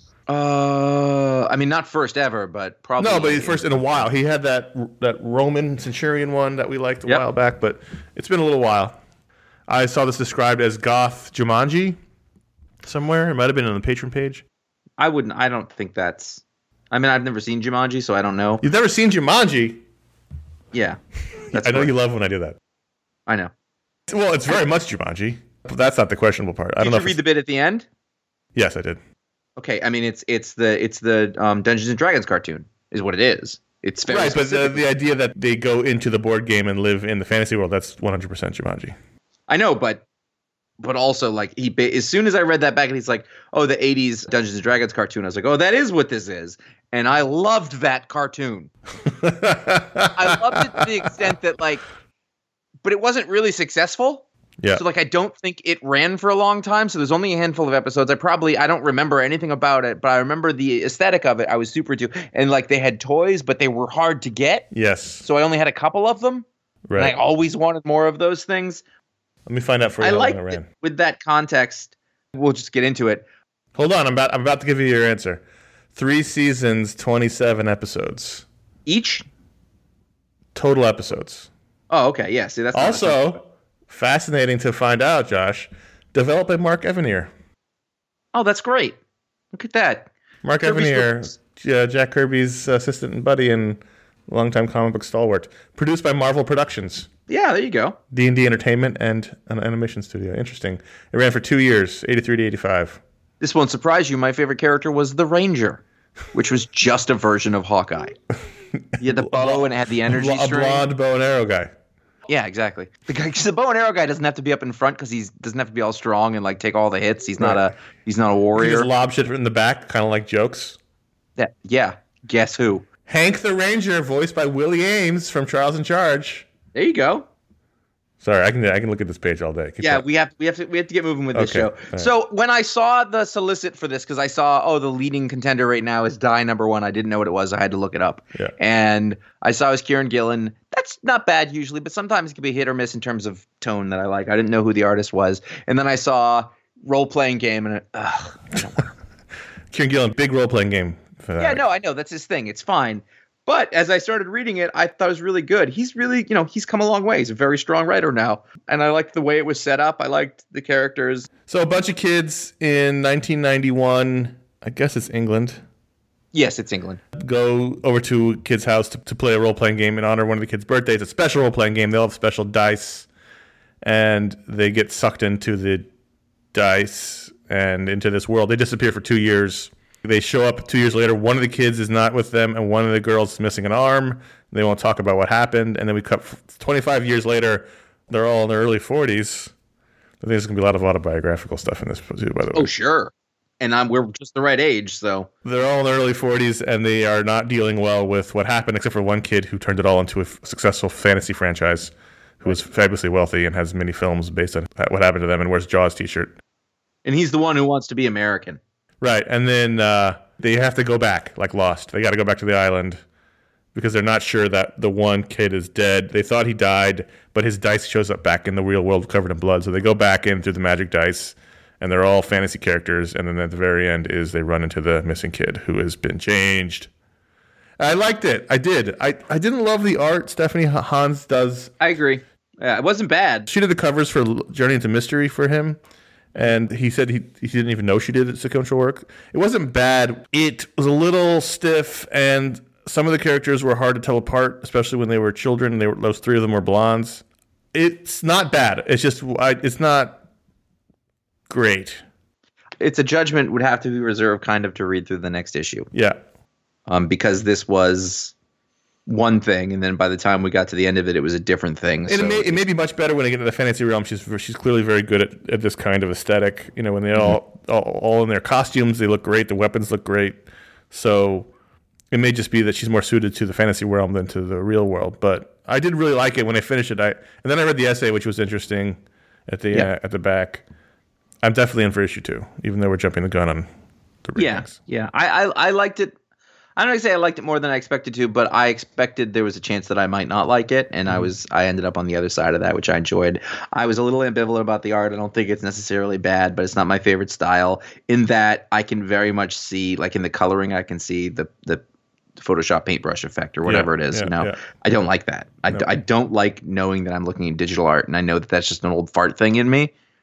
[SPEAKER 2] Uh, I mean, not first ever, but probably.
[SPEAKER 1] No, but first in a while. He had that that Roman Centurion one that we liked a
[SPEAKER 2] Yep.
[SPEAKER 1] while back, but it's been a little while. I saw this described as goth Jumanji somewhere. It might have been on the patron page.
[SPEAKER 2] I wouldn't. I don't think that's. I mean, I've never seen Jumanji, so I don't know.
[SPEAKER 1] You've never seen Jumanji?
[SPEAKER 2] Yeah,
[SPEAKER 1] that's I know you love when I do that.
[SPEAKER 2] I know.
[SPEAKER 1] Well, it's very much Jumanji. But that's not the questionable part. I
[SPEAKER 2] did
[SPEAKER 1] don't know.
[SPEAKER 2] Did you read the bit at the end?
[SPEAKER 1] Yes, I did.
[SPEAKER 2] Okay, I mean, it's it's the it's the um, Dungeons and Dragons cartoon is what it is. It's very
[SPEAKER 1] right, but the, the idea that they go into the board game and live in the fantasy world, that's one hundred percent Jumanji.
[SPEAKER 2] I know, but but also like he as soon as I read that back and he's like, oh, the eighties Dungeons and Dragons cartoon, I was like, oh, that is what this is, and I loved that cartoon. I loved it to the extent that like, but it wasn't really successful.
[SPEAKER 1] Yeah.
[SPEAKER 2] So like I don't think it ran for a long time. So there's only a handful of episodes. I probably I don't remember anything about it, but I remember the aesthetic of it. I was super into, and like they had toys, but they were hard to get.
[SPEAKER 1] Yes.
[SPEAKER 2] So I only had a couple of them.
[SPEAKER 1] Right.
[SPEAKER 2] And I always wanted more of those things.
[SPEAKER 1] Let me find out for you.
[SPEAKER 2] I like
[SPEAKER 1] ran.
[SPEAKER 2] With that context, we'll just get into it.
[SPEAKER 1] Hold on, I'm about I'm about to give you your answer. Three seasons, twenty-seven episodes.
[SPEAKER 2] Each?
[SPEAKER 1] Total episodes.
[SPEAKER 2] Oh, okay. Yeah. See, that's
[SPEAKER 1] also fascinating to find out, Josh. Developed by Mark Evanier.
[SPEAKER 2] Oh, that's great. Look at that.
[SPEAKER 1] Mark Kirby's Evanier, uh, Jack Kirby's assistant and buddy and longtime comic book stalwart. Produced by Marvel Productions.
[SPEAKER 2] Yeah, there you go.
[SPEAKER 1] D and D Entertainment and an animation studio. Interesting. It ran for two years, eighty-three to eighty-five.
[SPEAKER 2] This won't surprise you. My favorite character was the Ranger, which was just a version of Hawkeye. He had the bow and it had the energy
[SPEAKER 1] a
[SPEAKER 2] string.
[SPEAKER 1] blonde bow and arrow guy.
[SPEAKER 2] Yeah, exactly. The guy, cause the bow and arrow guy doesn't have to be up in front because he doesn't have to be all strong and like take all the hits. He's not right. a he's not a warrior.
[SPEAKER 1] He just lob shit in the back, kind of like Jokes.
[SPEAKER 2] Yeah, yeah. Guess who?
[SPEAKER 1] Hank the Ranger, voiced by Willie Ames from Charles in Charge.
[SPEAKER 2] There you go.
[SPEAKER 1] Sorry, I can I can look at this page all day. Keep
[SPEAKER 2] yeah,
[SPEAKER 1] going.
[SPEAKER 2] we have we have to we have to get moving with this
[SPEAKER 1] okay.
[SPEAKER 2] show. Right. So when I saw the solicit for this, because I saw oh the leading contender right now is Die Number One. I didn't know what it was. I had to look it up.
[SPEAKER 1] Yeah.
[SPEAKER 2] And I saw it was Kieran Gillen. That's not bad usually, but sometimes it can be hit or miss in terms of tone that I like. I didn't know who the artist was, and then I saw role playing game, and it, ugh, I don't want
[SPEAKER 1] Kieran Gillen, big role playing game for that.
[SPEAKER 2] Yeah, no, I know that's his thing. It's fine. But as I started reading it, I thought it was really good. He's really, you know, he's come a long way. He's a very strong writer now. And I liked the way it was set up. I liked the characters.
[SPEAKER 1] So a bunch of kids in nineteen ninety-one, I guess it's England.
[SPEAKER 2] Yes, it's England.
[SPEAKER 1] Go over to a kid's house to, to play a role-playing game in honor of one of the kids' birthdays. It's a special role-playing game. They'll have special dice. And they get sucked into the dice and into this world. They disappear for two years. They show up two years later. One of the kids is not with them, and one of the girls is missing an arm. They won't talk about what happened. And then we cut twenty-five years later. They're all in their early forties. I think there's going to be a lot of autobiographical stuff in this, too, by the way.
[SPEAKER 2] Oh, sure. And I'm, we're just the right age, so.
[SPEAKER 1] They're all in their early forties, and they are not dealing well with what happened, except for one kid who turned it all into a f- successful fantasy franchise, who is fabulously wealthy and has many films based on what happened to them and wears Jaws t-shirt.
[SPEAKER 2] And he's the one who wants to be American.
[SPEAKER 1] Right, and then uh, they have to go back, like Lost. They got to go back to the island because they're not sure that the one kid is dead. They thought he died, but his dice shows up back in the real world covered in blood. So they go back in through the magic dice, and they're all fantasy characters. And then at the very end is they run into the missing kid who has been changed. I liked it. I did. I, I didn't love the art Stephanie Hans does.
[SPEAKER 2] I agree. Yeah, it wasn't bad.
[SPEAKER 1] She did the covers for Journey into Mystery for him. And he said he, he didn't even know she did sequential work. It wasn't bad. It was a little stiff, and some of the characters were hard to tell apart, especially when they were children. And they were, those three of them were blondes. It's not bad. It's just I, it's not great.
[SPEAKER 2] It's a judgment would have to be reserved kind of to read through the next issue.
[SPEAKER 1] Yeah.
[SPEAKER 2] Um, because this was one thing, and then by the time we got to the end of it, it was a different thing.
[SPEAKER 1] And
[SPEAKER 2] so.
[SPEAKER 1] it, may, it may be much better when they get into the fantasy realm. She's she's clearly very good at, at this kind of aesthetic. You know, when they're all, all all in their costumes, they look great. The weapons look great. So it may just be that she's more suited to the fantasy realm than to the real world. But I did really like it when I finished it. I and then I read the essay, which was interesting at the
[SPEAKER 2] yeah.
[SPEAKER 1] uh, at the back. I'm definitely in for issue two, even though we're jumping the gun on the remakes.
[SPEAKER 2] Yeah, yeah. I, I I liked it. I don't say I liked it more than I expected to, but I expected there was a chance that I might not like it, and mm. I was I ended up on the other side of that, which I enjoyed. I was a little ambivalent about the art. I don't think it's necessarily bad, but it's not my favorite style. In that, I can very much see, like in the coloring, I can see the the Photoshop paintbrush effect or whatever
[SPEAKER 1] yeah,
[SPEAKER 2] it is.
[SPEAKER 1] Yeah,
[SPEAKER 2] you know,
[SPEAKER 1] yeah.
[SPEAKER 2] I don't like that. I,
[SPEAKER 1] no.
[SPEAKER 2] I don't like knowing that I'm looking at digital art, and I know that that's just an old fart thing in me.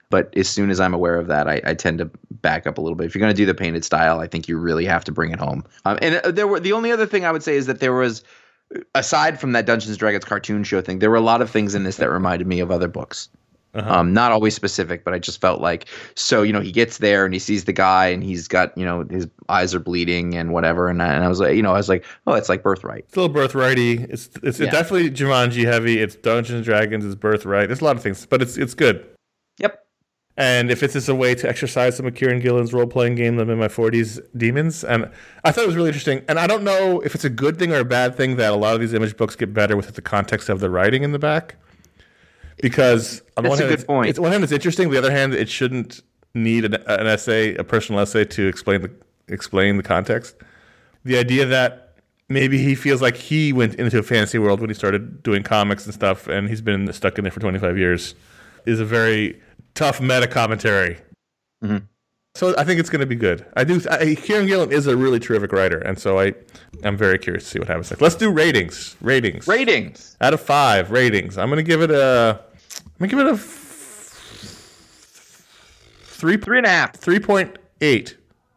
[SPEAKER 2] But as soon as I'm aware of that, I, I tend to back up a little bit. If you're going to do the painted style, I think you really have to bring it home. Um, and there were the only other thing I would say is that there was, aside from that Dungeons and Dragons cartoon show thing, there were a lot of things in this that reminded me of other books. Uh-huh. Um, not always specific, but I just felt like, so, you know, he gets there and he sees the guy and he's got, you know, his eyes are bleeding and whatever. And I, and I was like, you know, I was like, oh, it's like Birthright.
[SPEAKER 1] It's a little Birthrighty. It's it's yeah. definitely Jumanji heavy. It's Dungeons and Dragons. It's Birthright. There's a lot of things, but it's it's good.
[SPEAKER 2] Yep.
[SPEAKER 1] And if it's just a way to exercise some of Kieran Gillen's role-playing game, I'm in my forties demons. And I thought it was really interesting. And I don't know if it's a good thing or a bad thing that a lot of these Image books get better with the context of the writing in the back. Because on
[SPEAKER 2] That's
[SPEAKER 1] one
[SPEAKER 2] a
[SPEAKER 1] hand,
[SPEAKER 2] good
[SPEAKER 1] it's,
[SPEAKER 2] point.
[SPEAKER 1] It's, on one hand, it's interesting. On the other hand, it shouldn't need an, an essay, a personal essay, to explain the explain the context. The idea that maybe he feels like he went into a fantasy world when he started doing comics and stuff, and he's been stuck in it for twenty-five years, is a very tough meta commentary. Mm-hmm. So I think it's going to be good. I do. I, Kieran Gillen is a really terrific writer, and so I, I'm very curious to see what happens next. Let's do ratings. Ratings.
[SPEAKER 2] Ratings.
[SPEAKER 1] Out of five ratings, I'm going to give it a. I'm going to give it a three,
[SPEAKER 2] three and a half,
[SPEAKER 1] three point eight.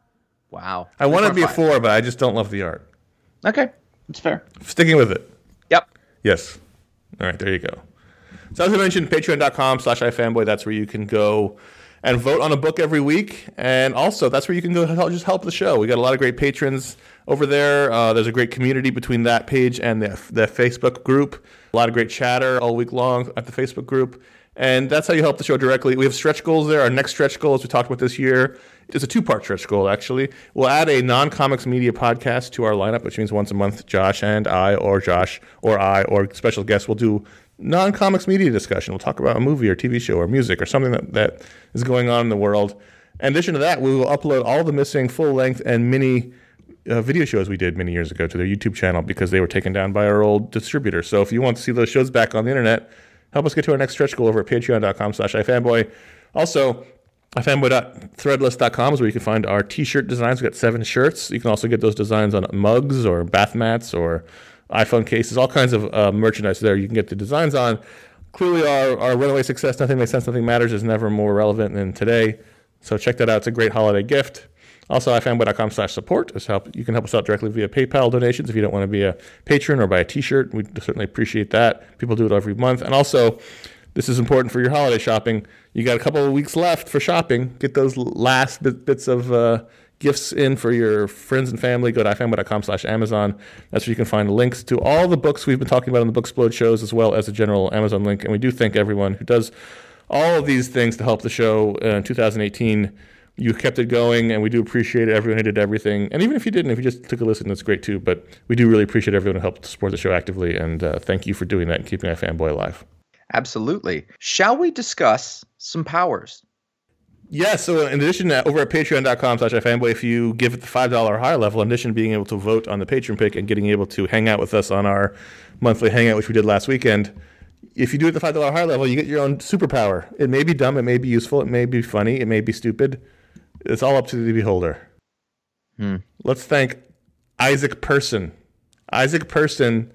[SPEAKER 2] Wow.
[SPEAKER 1] I want it to be a four, but I just don't love the art.
[SPEAKER 2] Okay, that's fair.
[SPEAKER 1] Sticking with it.
[SPEAKER 2] Yep.
[SPEAKER 1] Yes. All right, there you go. So as I mentioned, patreon.com slash ifanboy. That's where you can go and vote on a book every week. And also, that's where you can go help, just help the show. We got a lot of great patrons over there. Uh, there's a great community between that page and the, the Facebook group. A lot of great chatter all week long at the Facebook group. And that's how you help the show directly. We have stretch goals there. Our next stretch goal, as we talked about this year, is a two-part stretch goal, actually. We'll add a non-comics media podcast to our lineup, which means once a month, Josh and I, or Josh, or I, or special guests will do non-comics media discussion. We'll talk about a movie or T V show or music or something that, that is going on in the world. In addition to that, we will upload all the missing full-length and mini uh, video shows we did many years ago to their YouTube channel because they were taken down by our old distributor. So if you want to see those shows back on the internet, help us get to our next stretch goal over at patreon.com slash ifanboy. Also, ifanboy dot threadless dot com is where you can find our t-shirt designs. We've got seven shirts. You can also get those designs on mugs or bath mats or iPhone cases, all kinds of uh, merchandise there you can get the designs on. Clearly, our, our runaway success, Nothing Makes Sense, Nothing Matters, is never more relevant than today. So check that out. It's a great holiday gift. Also, ifanboy.com slash support is help. You can help us out directly via PayPal donations if you don't want to be a patron or buy a t-shirt. We certainly appreciate that. People do it every month. And also, this is important for your holiday shopping. You got a couple of weeks left for shopping. Get those last bit, bits of uh, gifts in for your friends and family. Go to ifanboy.com slash Amazon. That's where you can find links to all the books we've been talking about on the Booksplode shows, as well as a general Amazon link. And we do thank everyone who does all of these things to help the show in two thousand eighteen. You kept it going, and we do appreciate it. Everyone who did everything. And even if you didn't, if you just took a listen, that's great too. But we do really appreciate everyone who helped support the show actively, and uh, thank you for doing that and keeping iFanboy alive.
[SPEAKER 2] Absolutely. Shall we discuss some powers?
[SPEAKER 1] Yeah, so in addition to over at patreon.com slash ifanboy, if you give it the five dollars or higher level, in addition to being able to vote on the patron pick and getting able to hang out with us on our monthly hangout, which we did last weekend, if you do it at the five dollars or higher level, you get your own superpower. It may be dumb, it may be useful, it may be funny, it may be stupid. It's all up to the beholder. Hmm. Let's thank Isaac Person. Isaac Person,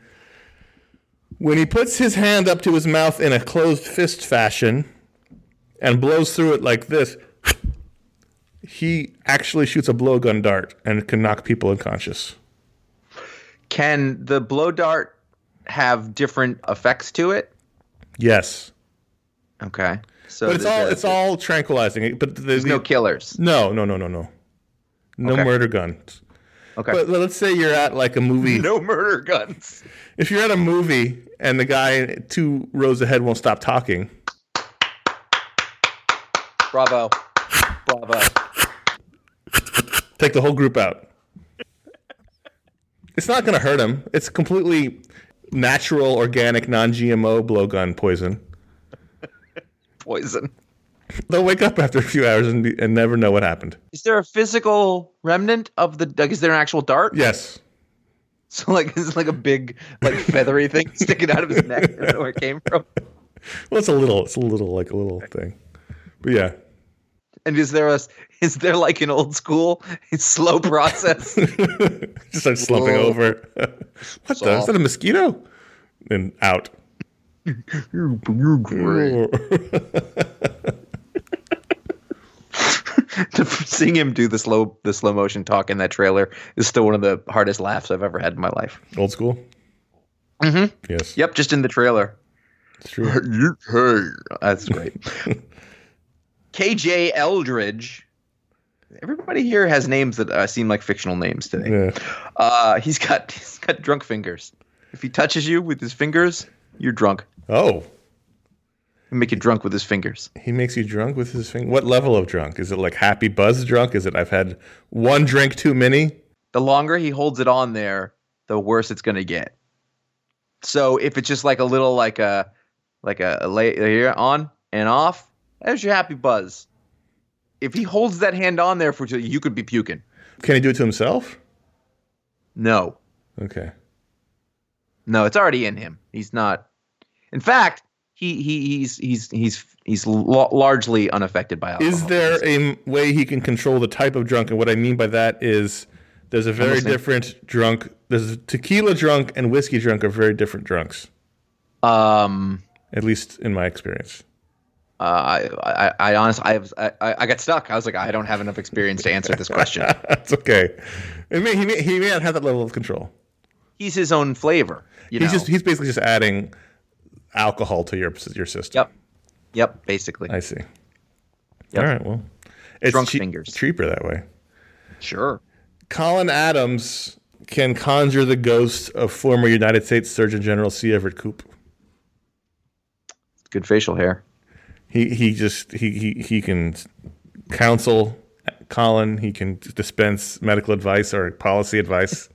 [SPEAKER 1] when he puts his hand up to his mouth in a closed fist fashion and blows through it like this, he actually shoots a blowgun dart and can knock people unconscious.
[SPEAKER 2] Can the blow dart have different effects to it?
[SPEAKER 1] Yes.
[SPEAKER 2] Okay. So
[SPEAKER 1] but it's all it's all tranquilizing. But the,
[SPEAKER 2] there's
[SPEAKER 1] the,
[SPEAKER 2] no killers.
[SPEAKER 1] No, no, no, no, no. No okay. murder guns.
[SPEAKER 2] Okay.
[SPEAKER 1] But let's say you're at like a movie.
[SPEAKER 2] No murder guns.
[SPEAKER 1] If you're at a movie and the guy two rows ahead won't stop talking.
[SPEAKER 2] Bravo. Bravo.
[SPEAKER 1] Take the whole group out. It's not going to hurt him. It's completely natural, organic, non-G M O blowgun poison.
[SPEAKER 2] Poison.
[SPEAKER 1] They'll wake up after a few hours and, be, and never know what happened.
[SPEAKER 2] Is there a physical remnant of the? Like, is there an actual dart?
[SPEAKER 1] Yes.
[SPEAKER 2] So, like, is it like a big, like, feathery thing sticking out of his neck? I don't know where it came from.
[SPEAKER 1] Well, it's a little. It's a little like a little thing. But yeah.
[SPEAKER 2] And is there a? Is there like an old school slow process?
[SPEAKER 1] Just start slumping Whoa. over. What the? Is that a mosquito? And out.
[SPEAKER 2] You're, you're great. to seeing him do the slow the slow motion talk in that trailer is still one of the hardest laughs I've ever had in my life.
[SPEAKER 1] Old school?
[SPEAKER 2] Mm-hmm.
[SPEAKER 1] Yes.
[SPEAKER 2] Yep, just in the trailer.
[SPEAKER 1] It's true.
[SPEAKER 2] That's great. K J Eldridge. Everybody here has names that uh, seem like fictional names today.
[SPEAKER 1] Yeah.
[SPEAKER 2] Uh, he's got he's got drunk fingers. If he touches you with his fingers, you're drunk.
[SPEAKER 1] Oh.
[SPEAKER 2] He'll make you drunk with his fingers.
[SPEAKER 1] He makes you drunk with his finger? What level of drunk? Is it like happy buzz drunk? Is it I've had one drink too many?
[SPEAKER 2] The longer he holds it on there, the worse it's going to get. So if it's just like a little like a like a, a lay here on and off, there's your happy buzz. If he holds that hand on there for two, you could be puking.
[SPEAKER 1] Can he do it to himself?
[SPEAKER 2] No.
[SPEAKER 1] Okay.
[SPEAKER 2] No, it's already in him. He's not. In fact, he he he's he's he's he's l- largely unaffected by alcohol.
[SPEAKER 1] Is there a way he can control the type of drunk? And what I mean by that is there's a very different drunk. There's a tequila drunk and whiskey drunk are very different drunks.
[SPEAKER 2] Um,
[SPEAKER 1] at least in my experience.
[SPEAKER 2] Uh, I, I, I honestly, I, have, I, I got stuck. I was like, I don't have enough experience to answer this question.
[SPEAKER 1] That's okay. It may, he may, he may not have that level of control.
[SPEAKER 2] He's his own flavor. You
[SPEAKER 1] he's
[SPEAKER 2] know?
[SPEAKER 1] just, he's basically just adding alcohol to your your system.
[SPEAKER 2] Yep. Yep. Basically.
[SPEAKER 1] I see.
[SPEAKER 2] Yep.
[SPEAKER 1] All right. Well, it's
[SPEAKER 2] drunk
[SPEAKER 1] cheap,
[SPEAKER 2] fingers.
[SPEAKER 1] cheaper that way.
[SPEAKER 2] Sure.
[SPEAKER 1] Colin Adams can conjure the ghost of former United States Surgeon General C. Everett Koop.
[SPEAKER 2] Good facial hair.
[SPEAKER 1] He he just he he he can counsel Colin. He can dispense medical advice or policy advice,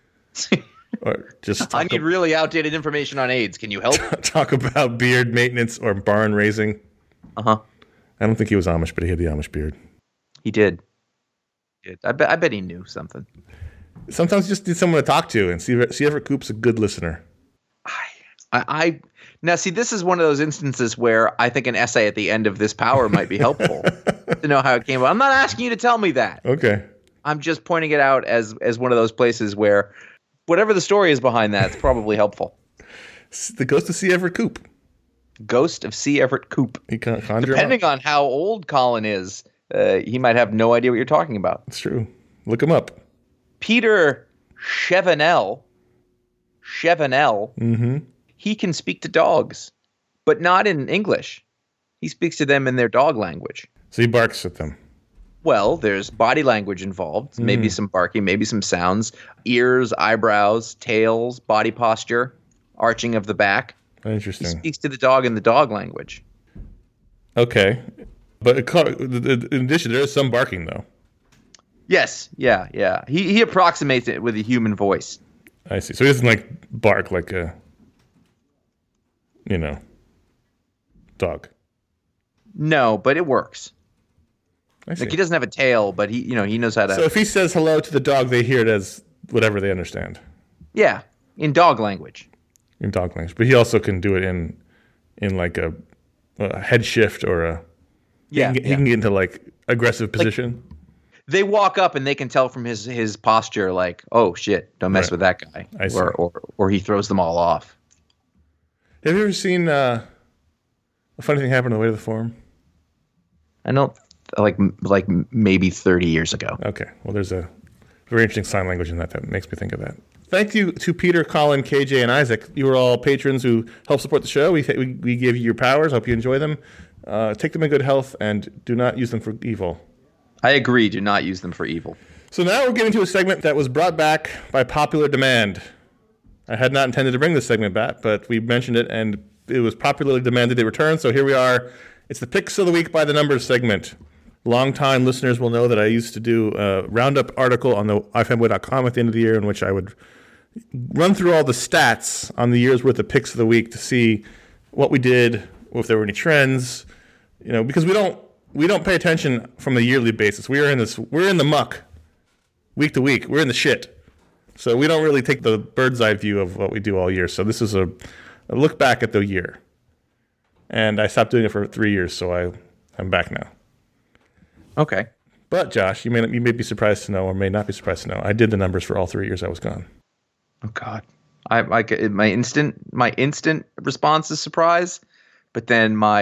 [SPEAKER 1] or just
[SPEAKER 2] I need
[SPEAKER 1] ab-
[SPEAKER 2] really outdated information on AIDS. Can you help?
[SPEAKER 1] talk about beard maintenance or barn raising.
[SPEAKER 2] Uh huh.
[SPEAKER 1] I don't think he was Amish, but he had the Amish beard.
[SPEAKER 2] He did. He did. I bet. I bet he knew something.
[SPEAKER 1] Sometimes you just need someone to talk to, and see see Everett Koop's a good listener.
[SPEAKER 2] I, I, I now see. This is one of those instances where I think an essay at the end of this power might be helpful to know how it came about. I'm not asking you to tell me that.
[SPEAKER 1] Okay.
[SPEAKER 2] I'm just pointing it out as as one of those places where whatever the story is behind that, it's probably helpful.
[SPEAKER 1] The ghost of C. Everett Koop.
[SPEAKER 2] Ghost of C. Everett Koop.
[SPEAKER 1] He can conjure
[SPEAKER 2] Depending on how old Colin is, uh, he might have no idea what you're talking about.
[SPEAKER 1] It's true. Look him up.
[SPEAKER 2] Peter Chevenel. Chevenel.
[SPEAKER 1] Mm-hmm.
[SPEAKER 2] He can speak to dogs, but not in English. He speaks to them in their dog language.
[SPEAKER 1] So he barks at them.
[SPEAKER 2] Well, there's body language involved, maybe some barking, maybe some sounds, ears, eyebrows, tails, body posture, arching of the back.
[SPEAKER 1] Interesting.
[SPEAKER 2] He speaks to the dog in the dog language.
[SPEAKER 1] Okay. But in addition, there is some barking, though.
[SPEAKER 2] Yes, yeah, yeah. He he approximates it with a human voice.
[SPEAKER 1] I see. So he doesn't, like, bark like a, you know, dog.
[SPEAKER 2] No, but it works.
[SPEAKER 1] I see.
[SPEAKER 2] Like, he doesn't have a tail, but he, you know, he knows how to.
[SPEAKER 1] So if he says hello to the dog, they hear it as whatever they understand.
[SPEAKER 2] Yeah, in dog language.
[SPEAKER 1] In dog language. But he also can do it in, in like a, a head shift or a.
[SPEAKER 2] Yeah,
[SPEAKER 1] He can,
[SPEAKER 2] yeah.
[SPEAKER 1] he can get into like aggressive position.
[SPEAKER 2] Like, they walk up and they can tell from his his posture, like, oh shit, don't mess
[SPEAKER 1] Right.
[SPEAKER 2] with that guy,
[SPEAKER 1] I see.
[SPEAKER 2] or or or he throws them all off.
[SPEAKER 1] Have you ever seen uh, a funny thing happen on the way to the forum?
[SPEAKER 2] I don't like like maybe thirty years ago.
[SPEAKER 1] Okay. Well, there's a very interesting sign language in that that makes me think of that. Thank you to Peter, Colin, K J, and Isaac. You are all patrons who help support the show. We we, we give you your powers. Hope you enjoy them. Uh, take them in good health and do not use them for evil.
[SPEAKER 2] I agree. Do not use them for evil.
[SPEAKER 1] So now we're getting to a segment that was brought back by popular demand. I had not intended to bring this segment back, but we mentioned it, and it was popularly demanded it return. So here we are. It's the Picks of the Week by the Numbers segment. Longtime listeners will know that I used to do a roundup article on the i fanboy dot com at the end of the year in which I would run through all the stats on the year's worth of Picks of the Week to see what we did, if there were any trends, you know, because we don't we don't pay attention from a yearly basis. We are in this we're in the muck week to week. We're in the shit. So we don't really take the bird's eye view of what we do all year. So this is a, a look back at the year. And I stopped doing it for three years, so I I'm back now.
[SPEAKER 2] Okay.
[SPEAKER 1] But Josh, you may you may be surprised to know, or may not be surprised to know, I did the numbers for all three years I was gone.
[SPEAKER 2] Oh God. I, I my instant my instant response is surprise, but then my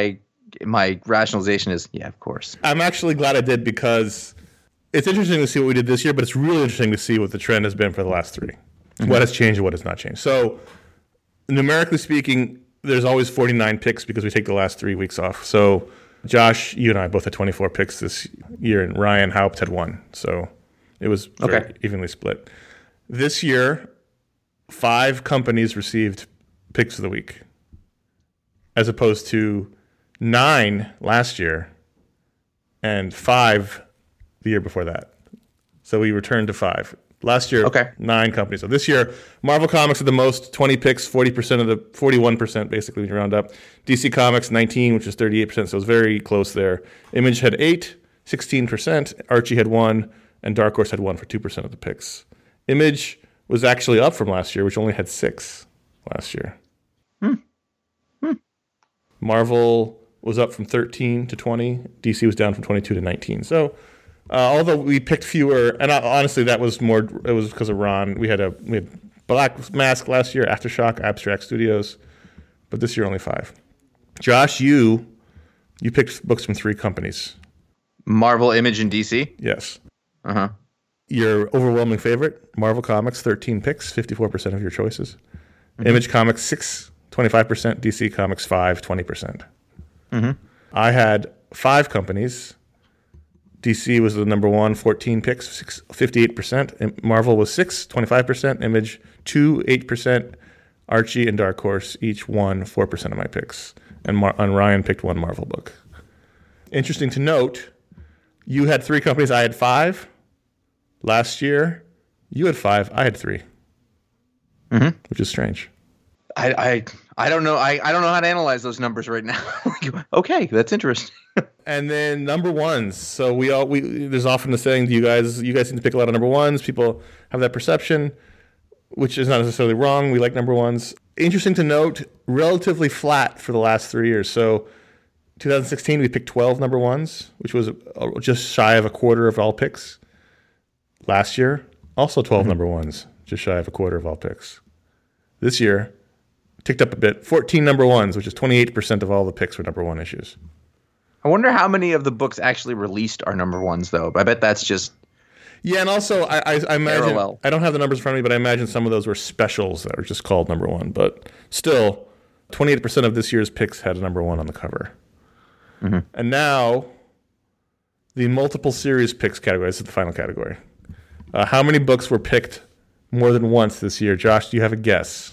[SPEAKER 2] my rationalization is, yeah, of course.
[SPEAKER 1] I'm actually glad I did because it's interesting to see what we did this year, but it's really interesting to see what the trend has been for the last three. Mm-hmm. What has changed and what has not changed. So numerically speaking, there's always forty-nine picks because we take the last three weeks off. So Josh, you and I both had twenty-four picks this year, and Ryan Haupt had one. So it was very
[SPEAKER 2] okay.
[SPEAKER 1] evenly split. This year, five companies received picks of the week, as opposed to nine last year and five the year before that. So we returned to five. Last year,
[SPEAKER 2] okay.
[SPEAKER 1] nine companies. So this year, Marvel Comics had the most, twenty picks, forty percent of the, forty-one percent basically when you round up. D C Comics, nineteen, which is thirty-eight percent, so it was very close there. Image had eight, sixteen percent. Archie had one, and Dark Horse had one for two percent of the picks. Image was actually up from last year, which only had six last year.
[SPEAKER 2] Hmm. Hmm.
[SPEAKER 1] Marvel was up from thirteen to twenty. D C was down from twenty-two to nineteen. So, uh, although we picked fewer, and I, honestly, that was more. It was because of Ron. We had a we had Black Mask last year, Aftershock, Abstract Studios, but this year only five. Josh, you you picked books from three companies.
[SPEAKER 2] Marvel, Image, and D C.
[SPEAKER 1] Yes.
[SPEAKER 2] Uh huh.
[SPEAKER 1] Your overwhelming favorite, Marvel Comics, thirteen picks, fifty-four percent of your choices. Mm-hmm. Image Comics, six, twenty-five percent. D C Comics, five, twenty percent.
[SPEAKER 2] Mm-hmm.
[SPEAKER 1] I had five companies. D C was the number one, fourteen picks, six, fifty-eight percent. Marvel was six, twenty-five percent. Image, two, eight percent. Archie and Dark Horse each won four percent of my picks. And, Mar- and Ryan picked one Marvel book. Interesting to note, you had three companies, I had five. Last year, you had five, I had three.
[SPEAKER 2] Mm-hmm.
[SPEAKER 1] Which is strange.
[SPEAKER 2] I, I I don't know. I, I don't know how to analyze those numbers right now. Okay, that's interesting.
[SPEAKER 1] And then number ones. So we all we there's often the saying, do you guys you guys seem to pick a lot of number ones. People have that perception, which is not necessarily wrong. We like number ones. Interesting to note, relatively flat for the last three years. So twenty sixteen, we picked twelve number ones, which was just shy of a quarter of all picks. Last year, also twelve mm-hmm. number ones, just shy of a quarter of all picks. This year, ticked up a bit, fourteen number ones, which is twenty-eight percent of all the picks were number one issues.
[SPEAKER 2] I wonder how many of the books actually released are number ones, though. I bet that's just
[SPEAKER 1] yeah. And also, I, I, I imagine
[SPEAKER 2] parallel.
[SPEAKER 1] I don't have the numbers in front of me, but I imagine some of those were specials that were just called number one. But still, twenty-eight percent of this year's picks had a number one on the cover. Mm-hmm. And now, the multiple series picks category. This is the final category. Uh, how many books were picked more than once this year? Josh, do you have a guess?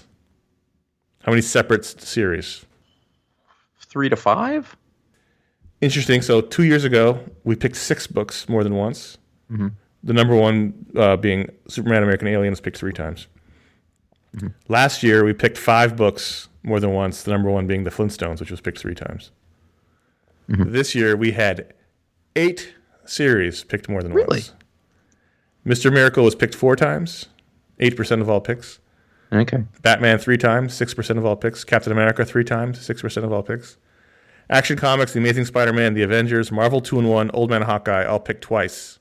[SPEAKER 1] How many separate series?
[SPEAKER 2] Three to five?
[SPEAKER 1] Interesting. So two years ago, we picked six books more than once. Mm-hmm. The number one uh, being Superman, American Alien was picked three times. Mm-hmm. Last year, we picked five books more than once, the number one being The Flintstones, which was picked three times. Mm-hmm. This year, we had eight series picked more than
[SPEAKER 2] really?
[SPEAKER 1] once. Mister Miracle was picked four times, eight percent of all picks.
[SPEAKER 2] Okay.
[SPEAKER 1] Batman three times, six percent of all picks. Captain America three times, six percent of all picks. Action Comics, The Amazing Spider-Man, The Avengers, Marvel two and one, Old Man Hawkeye, all picked twice.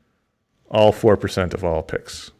[SPEAKER 1] All four percent of all picks.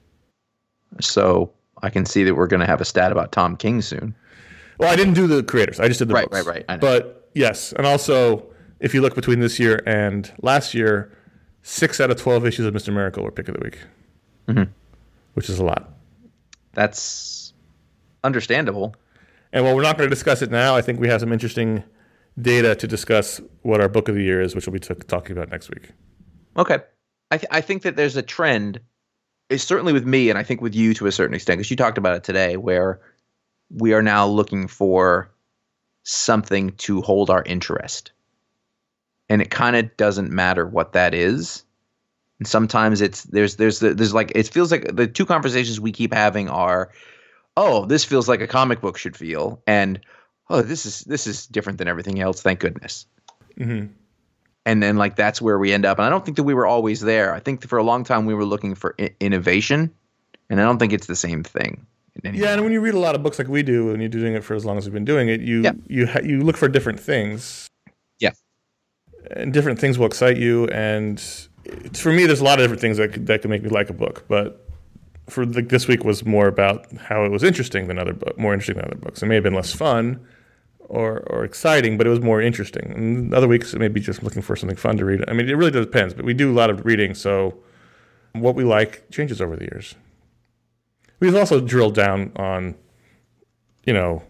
[SPEAKER 2] So I can see that we're going to have a stat about Tom King soon.
[SPEAKER 1] Well, I didn't do the creators. I just did the
[SPEAKER 2] right,
[SPEAKER 1] books.
[SPEAKER 2] Right, right, right.
[SPEAKER 1] But yes, and also, if you look between this year and last year, six out of twelve issues of Mister Miracle were pick of the week, mm-hmm. which is a lot.
[SPEAKER 2] That's understandable.
[SPEAKER 1] And while we're not going to discuss it now, I think we have some interesting data to discuss what our book of the year is, which we'll be t- talking about next week.
[SPEAKER 2] Okay. I, th- I think that there's a trend, is certainly with me, and I think with you to a certain extent, because you talked about it today, where we are now looking for something to hold our interest. And it kind of doesn't matter what that is. And sometimes it's there's there's there's like it feels like the two conversations we keep having are, oh, this feels like a comic book should feel, and oh, this is this is different than everything else. Thank goodness. Mm-hmm. And then like that's where we end up. And I don't think that we were always there. I think that for a long time we were looking for I- innovation, and I don't think it's the same thing.
[SPEAKER 1] Yeah, and when you read a lot of books like we do, and you're doing it for as long as we've been doing it, you
[SPEAKER 2] yeah.
[SPEAKER 1] you ha- you look for different things.
[SPEAKER 2] Yeah,
[SPEAKER 1] and different things will excite you. And for me, there's a lot of different things that could, that could make me like a book. But for like this week was more about how it was interesting than other book, more interesting than other books. It may have been less fun, or or exciting, but it was more interesting. And other weeks, maybe just looking for something fun to read. I mean, it really depends, but we do a lot of reading, so what we like changes over the years. We've also drilled down on, you know,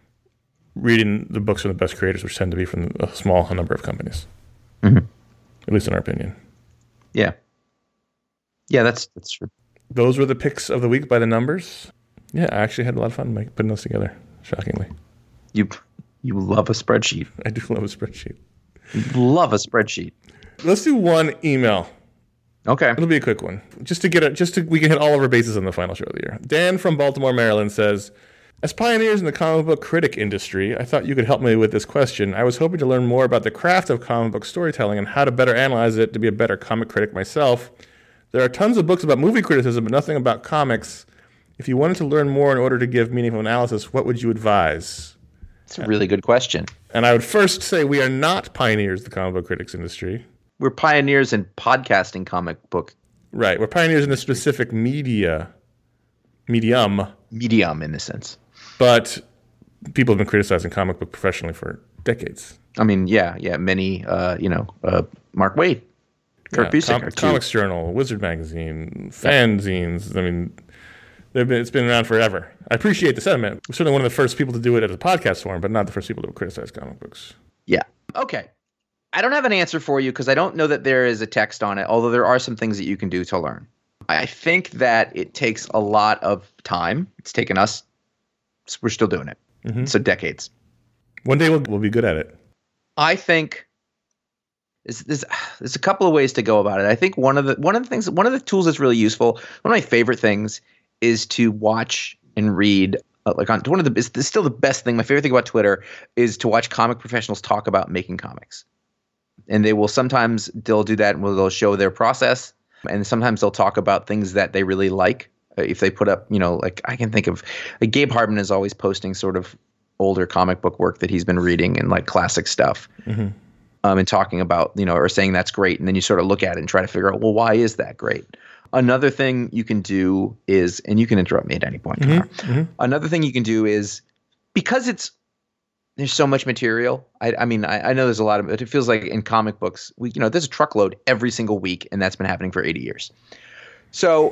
[SPEAKER 1] reading the books from the best creators, which tend to be from a small number of companies, mm-hmm. at least in our opinion.
[SPEAKER 2] Yeah. Yeah, that's that's true.
[SPEAKER 1] Those were the picks of the week by the numbers. Yeah, I actually had a lot of fun putting those together, shockingly.
[SPEAKER 2] You you love a spreadsheet.
[SPEAKER 1] I do love a spreadsheet.
[SPEAKER 2] Love a spreadsheet.
[SPEAKER 1] Let's do one email.
[SPEAKER 2] Okay.
[SPEAKER 1] It'll be a quick one. Just to get it, just to, we can hit all of our bases on the final show of the year. Dan from Baltimore, Maryland says, as pioneers in the comic book critic industry, I thought you could help me with this question. I was hoping to learn more about the craft of comic book storytelling and how to better analyze it to be a better comic critic myself. There are tons of books about movie criticism, but nothing about comics. If you wanted to learn more in order to give meaningful analysis, what would you advise?
[SPEAKER 2] It's a really good question.
[SPEAKER 1] And I would first say we are not pioneers in the comic book critics industry.
[SPEAKER 2] We're pioneers in podcasting comic book.
[SPEAKER 1] Right. We're pioneers in a specific media, medium.
[SPEAKER 2] Medium, in a sense.
[SPEAKER 1] But people have been criticizing comic book professionally for decades.
[SPEAKER 2] I mean, yeah, yeah. Many, uh, you know, uh, Mark Waid, Kurt
[SPEAKER 1] yeah,
[SPEAKER 2] Busiek.
[SPEAKER 1] Com- Comics Journal, Wizard Magazine, fanzines. I mean, they've been, it's been around forever. I appreciate the sentiment. We're certainly one of the first people to do it as a podcast form, but not the first people to criticize comic books.
[SPEAKER 2] Yeah. Okay. I don't have an answer for you because I don't know that there is a text on it, although there are some things that you can do to learn. I think that it takes a lot of time. It's taken us. We're still doing it. Mm-hmm. So decades.
[SPEAKER 1] One day we'll, we'll be good at it.
[SPEAKER 2] I think there's, there's, there's a couple of ways to go about it. I think one of the one of the things, one of the tools that's really useful, one of my favorite things is to watch and read. Uh, like on one of the, it's still the best thing. My favorite thing about Twitter is to watch comic professionals talk about making comics. And they will sometimes they'll do that and they'll show their process. And sometimes they'll talk about things that they really like. If they put up, you know, like I can think of like Gabe Hardman is always posting sort of older comic book work that he's been reading and like classic stuff mm-hmm. um, and talking about, you know, or saying that's great. And then you sort of look at it and try to figure out, well, why is that great? Another thing you can do is, and you can interrupt me at any point. Mm-hmm. Mm-hmm. Another thing you can do is because it's, there's so much material. I, I mean, I, I know there's a lot of it. It feels like in comic books, we, you know, there's a truckload every single week, and that's been happening for eighty years. So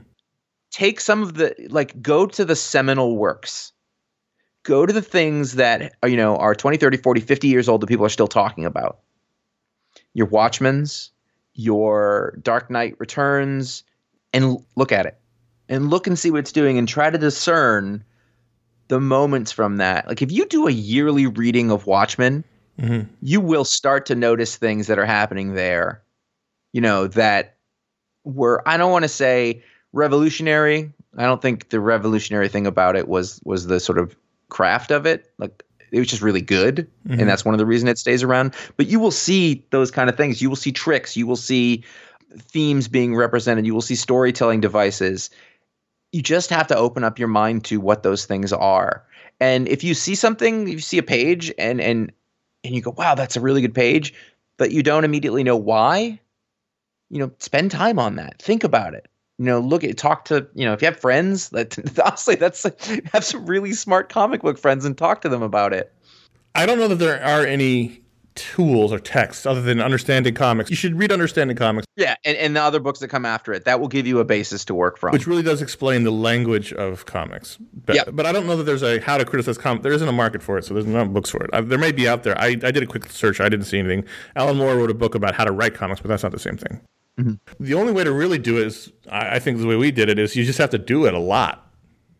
[SPEAKER 2] take some of the, like, go to the seminal works. Go to the things that are, you know, are twenty, thirty, forty, fifty years old that people are still talking about. Your Watchmen's, your Dark Knight Returns, and look at it. And look and see what it's doing and try to discern the moments from that. Like if you do a yearly reading of Watchmen, mm-hmm. you will start to notice things that are happening there, you know, that were, I don't want to say revolutionary. I don't think the revolutionary thing about it was, was the sort of craft of it. Like it was just really good. Mm-hmm. And that's one of the reasons it stays around. But you will see those kind of things. You will see tricks. You will see themes being represented. You will see storytelling devices. You just have to open up your mind to what those things are. And if you see something, you see a page and and and you go, wow, that's a really good page, but you don't immediately know why, you know, spend time on that. Think about it. You know, look at, talk to, you know, if you have friends, that honestly, that's have some really smart comic book friends and talk to them about it.
[SPEAKER 1] I don't know that there are any tools or texts other than Understanding Comics. You should read Understanding Comics.
[SPEAKER 2] Yeah, and, and the other books that come after it. That will give you a basis to work from.
[SPEAKER 1] Which really does explain the language of comics. But,
[SPEAKER 2] yeah.
[SPEAKER 1] but I don't know that there's a how to criticize comics. There isn't a market for it, so there's no books for it. I, there may be out there. I, I did a quick search. I didn't see anything. Alan Moore wrote a book about how to write comics, but that's not the same thing. Mm-hmm. The only way to really do it is, I, I think the way we did it is you just have to do it a lot.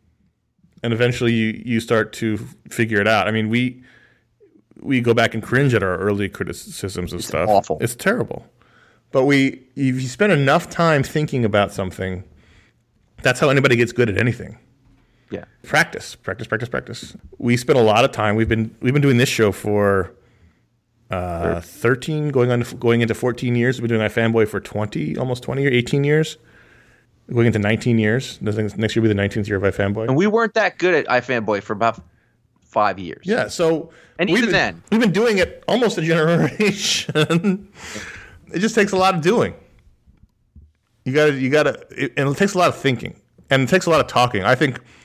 [SPEAKER 1] And eventually you, you start to figure it out. I mean, we... we go back and cringe at our early criticisms of
[SPEAKER 2] it's
[SPEAKER 1] stuff.
[SPEAKER 2] Awful.
[SPEAKER 1] It's terrible. But we, if you spend enough time thinking about something, that's how anybody gets good at anything.
[SPEAKER 2] Yeah.
[SPEAKER 1] Practice, practice, practice, practice. We spent a lot of time. We've been we've been doing this show for uh, thirteen, going on to, going into fourteen years. We've been doing iFanboy for twenty, almost twenty or eighteen years. Going into nineteen years. Next year will be the nineteenth year of iFanboy.
[SPEAKER 2] And we weren't that good at iFanboy for about five years.
[SPEAKER 1] Yeah, so
[SPEAKER 2] and even
[SPEAKER 1] been,
[SPEAKER 2] then,
[SPEAKER 1] we've been doing it almost a generation. It just takes a lot of doing. You got to, you got to, and it takes a lot of thinking, and it takes a lot of talking. I think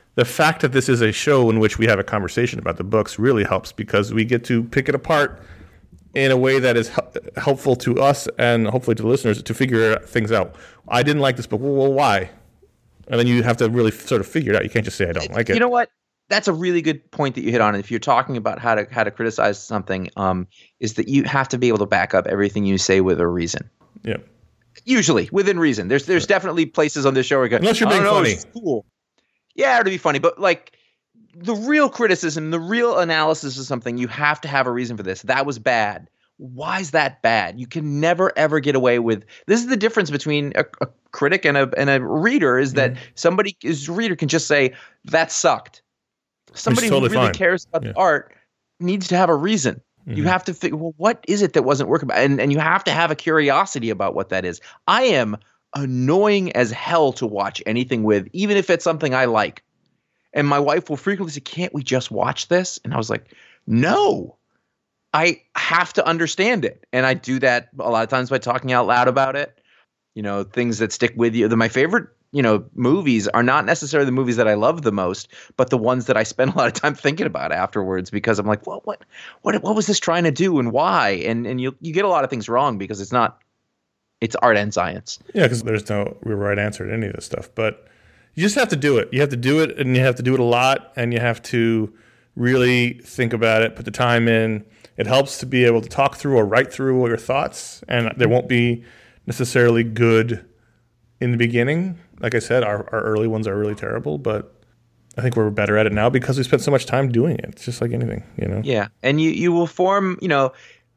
[SPEAKER 1] the fact that this is a show in which we have a conversation about the books really helps because we get to pick it apart in a way that is helpful to us and hopefully to the listeners to figure things out. I didn't like this book. Well, why? And then you have to really sort of figure it out. You can't just say I don't like it.
[SPEAKER 2] You know what? That's a really good point that you hit on. If you're talking about how to how to criticize something, um, is that you have to be able to back up everything you say with a reason.
[SPEAKER 1] Yeah.
[SPEAKER 2] Usually within reason. There's there's definitely places on this show where you go,
[SPEAKER 1] unless you're being
[SPEAKER 2] oh, no,
[SPEAKER 1] funny.
[SPEAKER 2] It's cool. Yeah, to be funny, but like the real criticism, the real analysis of something, you have to have a reason for this. That was bad. Why is that bad? You can never ever get away with. This is the difference between a, a critic and a and a reader is that mm-hmm. somebody is reader can just say that sucked. Somebody totally who really fine. cares about yeah. the art needs to have a reason. Mm-hmm. You have to figure, well, what is it that wasn't working? And and you have to have a curiosity about what that is. I am annoying as hell to watch anything with, even if it's something I like. And my wife will frequently say, can't we just watch this? And I was like, no, I have to understand it. And I do that a lot of times by talking out loud about it. You know, things that stick with you. The, my favorite, you know, movies are not necessarily the movies that I love the most, but the ones that I spend a lot of time thinking about afterwards because I'm like, well, what, what, what was this trying to do and why? And and you you get a lot of things wrong because it's not, it's art and science.
[SPEAKER 1] Yeah, because there's no real right answer to any of this stuff. But you just have to do it. You have to do it, and you have to do it a lot, and you have to really think about it, put the time in. It helps to be able to talk through or write through your thoughts, and there won't be necessarily good in the beginning. Like I said, our, our early ones are really terrible, but I think we're better at it now because we spent so much time doing it. It's just like anything, you know?
[SPEAKER 2] Yeah, and you, you will form, you know,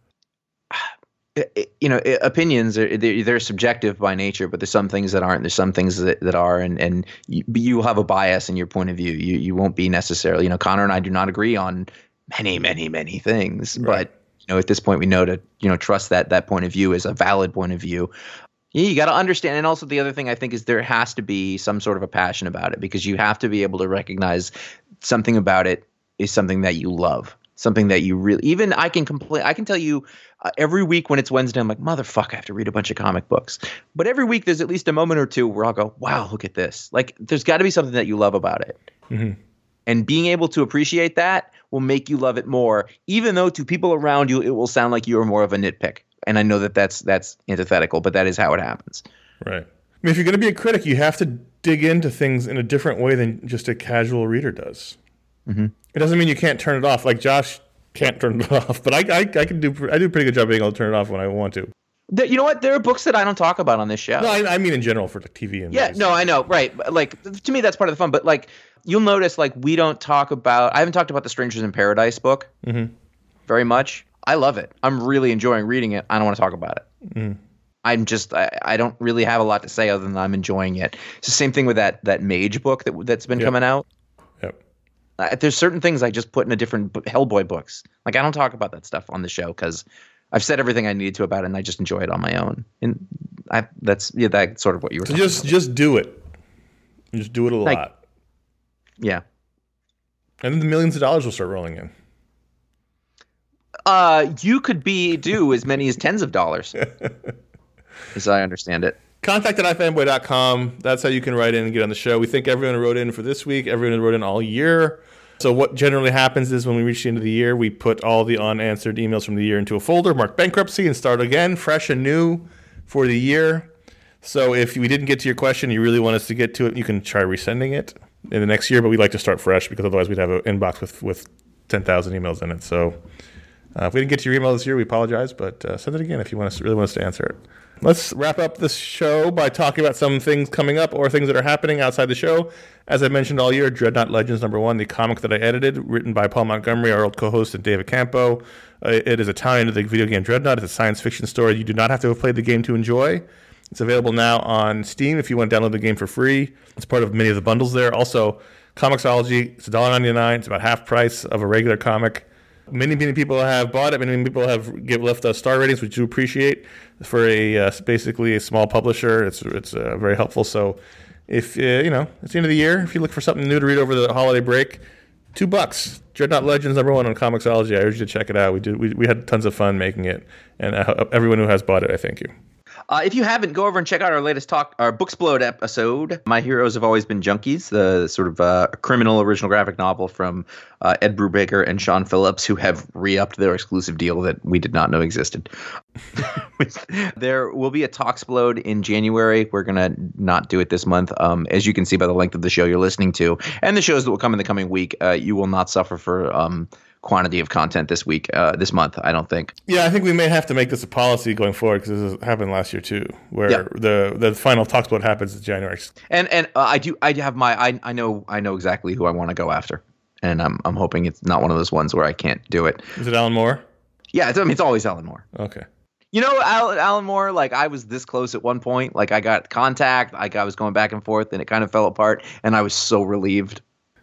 [SPEAKER 2] you know, opinions are they're, they're subjective by nature, but there's some things that aren't. There's some things that, that are, and and you, you will have a bias in your point of view. You you won't be necessarily, you know, Connor and I do not agree on many, many, many things, right. But you know, at this point, we know to you know trust that that point of view is a valid point of view. Yeah, you got to understand, and also the other thing I think is there has to be some sort of a passion about it because you have to be able to recognize something about it is something that you love. Something that you really, even I can complain. I can tell you uh, every week when it's Wednesday, I'm like, motherfucker, I have to read a bunch of comic books. But every week there's at least a moment or two where I'll go, wow, look at this. Like there's got to be something that you love about it. Mm-hmm. And being able to appreciate that will make you love it more, even though to people around you, it will sound like you are more of a nitpick. And I know that that's, that's antithetical, but that is how it happens.
[SPEAKER 1] Right. I mean, if you're going to be a critic, you have to dig into things in a different way than just a casual reader does. Mm-hmm. It doesn't mean you can't turn it off. Like Josh can't turn it off, but I, I, I can do I do a pretty good job being able to turn it off when I want to.
[SPEAKER 2] The, you know what? There are books that I don't talk about on this show.
[SPEAKER 1] No, I, I mean in general for like T V and
[SPEAKER 2] yeah.
[SPEAKER 1] movies.
[SPEAKER 2] No, I know, right? Like to me, that's part of the fun. But like you'll notice, like we don't talk about. I haven't talked about the Strangers in Paradise book mm-hmm. very much. I love it. I'm really enjoying reading it. I don't want to talk about it. Mm. I'm just I, I don't really have a lot to say other than I'm enjoying it. It's the same thing with that that Mage book that that's been yep. coming out.
[SPEAKER 1] Yep.
[SPEAKER 2] Uh, there's certain things I just put in a different b- Hellboy books. Like I don't talk about that stuff on the show because I've said everything I needed to about it, and I just enjoy it on my own. And I that's yeah, that's sort of what you were.
[SPEAKER 1] So
[SPEAKER 2] talking
[SPEAKER 1] just
[SPEAKER 2] about.
[SPEAKER 1] just do it. Just do it a
[SPEAKER 2] like,
[SPEAKER 1] lot.
[SPEAKER 2] Yeah.
[SPEAKER 1] And then the millions of dollars will start rolling in.
[SPEAKER 2] Uh, you could be due as many as tens of dollars, as I understand it.
[SPEAKER 1] Contact at i fanboy dot com. That's how you can write in and get on the show. We thank everyone who wrote in for this week, everyone who wrote in all year. So what generally happens is when we reach the end of the year, we put all the unanswered emails from the year into a folder, mark bankruptcy, and start again, fresh and new for the year. So if we didn't get to your question, you really want us to get to it, you can try resending it in the next year, but we'd like to start fresh because otherwise we'd have an inbox with, with ten thousand emails in it. So uh, if we didn't get to your email this year, we apologize, but uh, send it again if you want us, really want us to answer it. Let's wrap up this show by talking about some things coming up or things that are happening outside the show. As I mentioned all year, Dreadnought Legends number one, the comic that I edited, written by Paul Montgomery, our old co-host, and David Campo. Uh, it is a tie into the video game Dreadnought. It's a science fiction story you do not have to have played the game to enjoy. It's available now on Steam if you want to download the game for free. It's part of many of the bundles there. Also, Comixology, it's one dollar and ninety-nine cents. It's about half price of a regular comic. Many, many people have bought it. Many, many people have give, left us star ratings, which we do appreciate. For a uh, basically a small publisher, it's it's uh, very helpful. So, if uh, you know, it's the end of the year. If you look for something new to read over the holiday break, two bucks. Dreadnought Legends number one on Comixology. I urge you to check it out. We did we, we had tons of fun making it, and uh, everyone who has bought it, I thank you.
[SPEAKER 2] Uh, if you haven't, go over and check out our latest talk, our Booksplode episode. My Heroes Have Always Been Junkies, the sort of uh, criminal original graphic novel from uh, Ed Brubaker and Sean Phillips, who have re-upped their exclusive deal that we did not know existed. There will be a Talksplode in January. We're going to not do it this month. Um, as you can see by the length of the show you're listening to, and the shows that will come in the coming week, uh, you will not suffer for um, quantity of content this week, uh, this month, I don't think.
[SPEAKER 1] Yeah, I think we may have to make this a policy going forward because this has happened last year too, where yeah. the the final Talksplode happens in January.
[SPEAKER 2] And and uh, I do I have my I I know I know exactly who I want to go after, and I'm I'm hoping it's not one of those ones where I can't do it.
[SPEAKER 1] Is it Alan Moore?
[SPEAKER 2] Yeah, it's, I mean it's always Alan Moore.
[SPEAKER 1] Okay.
[SPEAKER 2] You know, Alan, Alan Moore, like I was this close at one point. Like I got contact, like I was going back and forth, and it kind of fell apart, and I was so relieved.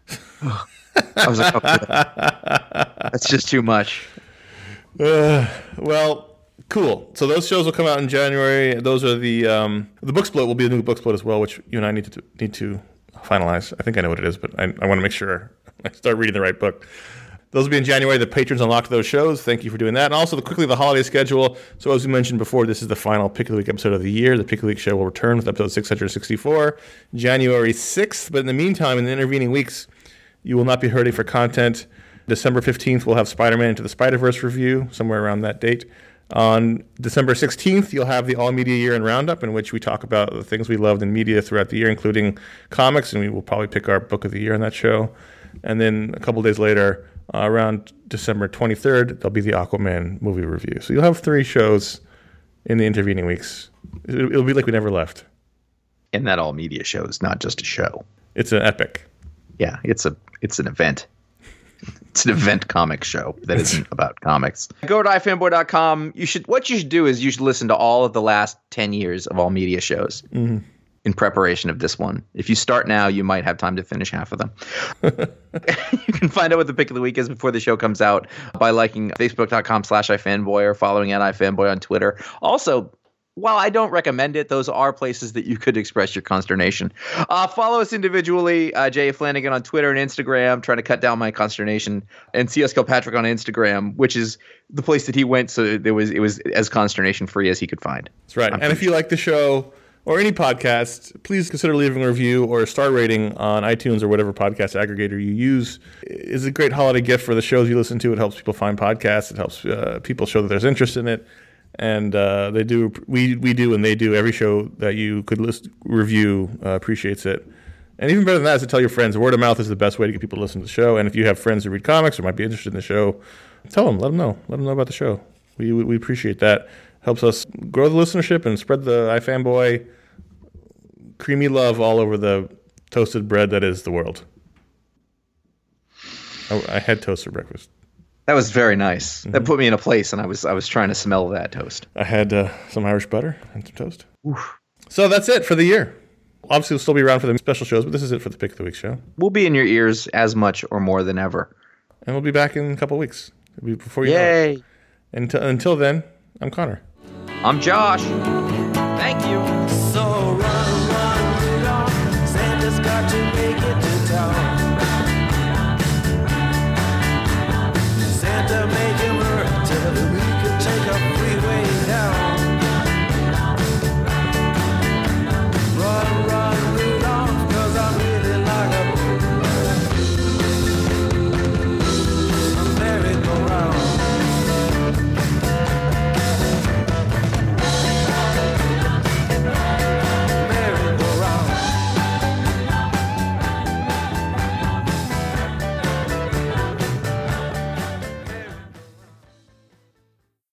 [SPEAKER 2] I was like, oh, that's just too much.
[SPEAKER 1] Uh, well, cool. So those shows will come out in January. Those are the um, the Booksplode will be a new Booksplode as well, which you and I need to need to finalize. I think I know what it is, but I, I want to make sure I start reading the right book. Those will be in January. The patrons unlock those shows. Thank you for doing that. And also, the, quickly, the holiday schedule. So as we mentioned before, this is the final Pick of the Week episode of the year. The Pick of the Week show will return with episode six hundred sixty-four, January sixth. But in the meantime, in the intervening weeks, you will not be hurting for content. December fifteenth, we'll have Spider-Man Into the Spider-Verse review, somewhere around that date. On December sixteenth, you'll have the All Media Year-End Roundup, in which we talk about the things we loved in media throughout the year, including comics, and we will probably pick our book of the year on that show. And then a couple days later, uh, around December twenty-third, there'll be the Aquaman movie review. So you'll have three shows in the intervening weeks. It'll be like we never left.
[SPEAKER 2] And that All Media show is not just a show.
[SPEAKER 1] It's an epic.
[SPEAKER 2] Yeah, it's a it's an event. It's an event comic show that isn't about comics. Go to i fanboy dot com. You should what you should do is you should listen to all of the last ten years of All Media shows mm-hmm. in preparation of this one. If you start now, you might have time to finish half of them. You can find out what the pick of the week is before the show comes out by liking facebook dot com slash i fanboy or following at ifanboy on Twitter. Also, while I don't recommend it, those are places that you could express your consternation. Uh, follow us individually, uh, Jay Flanagan on Twitter and Instagram, trying to cut down my consternation, and C S Kilpatrick on Instagram, which is the place that he went, so it was it was as consternation free as he could find.
[SPEAKER 1] That's right. I'm and if you like the show or any podcast, please consider leaving a review or a star rating on iTunes or whatever podcast aggregator you use. It's a great holiday gift for the shows you listen to. It helps people find podcasts. It helps uh, people show that there's interest in it. And uh, they do, we we do, and they do. Every show that you could list, review uh, appreciates it. And even better than that is to tell your friends. Word of mouth is the best way to get people to listen to the show. And if you have friends who read comics or might be interested in the show, tell them, let them know. Let them know about the show. We we, we appreciate that. Helps us grow the listenership and spread the iFanboy creamy love all over the toasted bread that is the world. I, I had toast for breakfast.
[SPEAKER 2] That was very nice. Mm-hmm. That put me in a place, and I was I was trying to smell that toast.
[SPEAKER 1] I had uh, some Irish butter and some toast. Oof. So that's it for the year. Obviously, we'll still be around for the special shows, but this is it for the Pick of the Week show.
[SPEAKER 2] We'll be in your ears as much or more than ever.
[SPEAKER 1] And we'll be back in a couple of weeks. Before you
[SPEAKER 2] Yay!
[SPEAKER 1] Know it. Until, until then, I'm Connor.
[SPEAKER 2] I'm Josh. Thank you.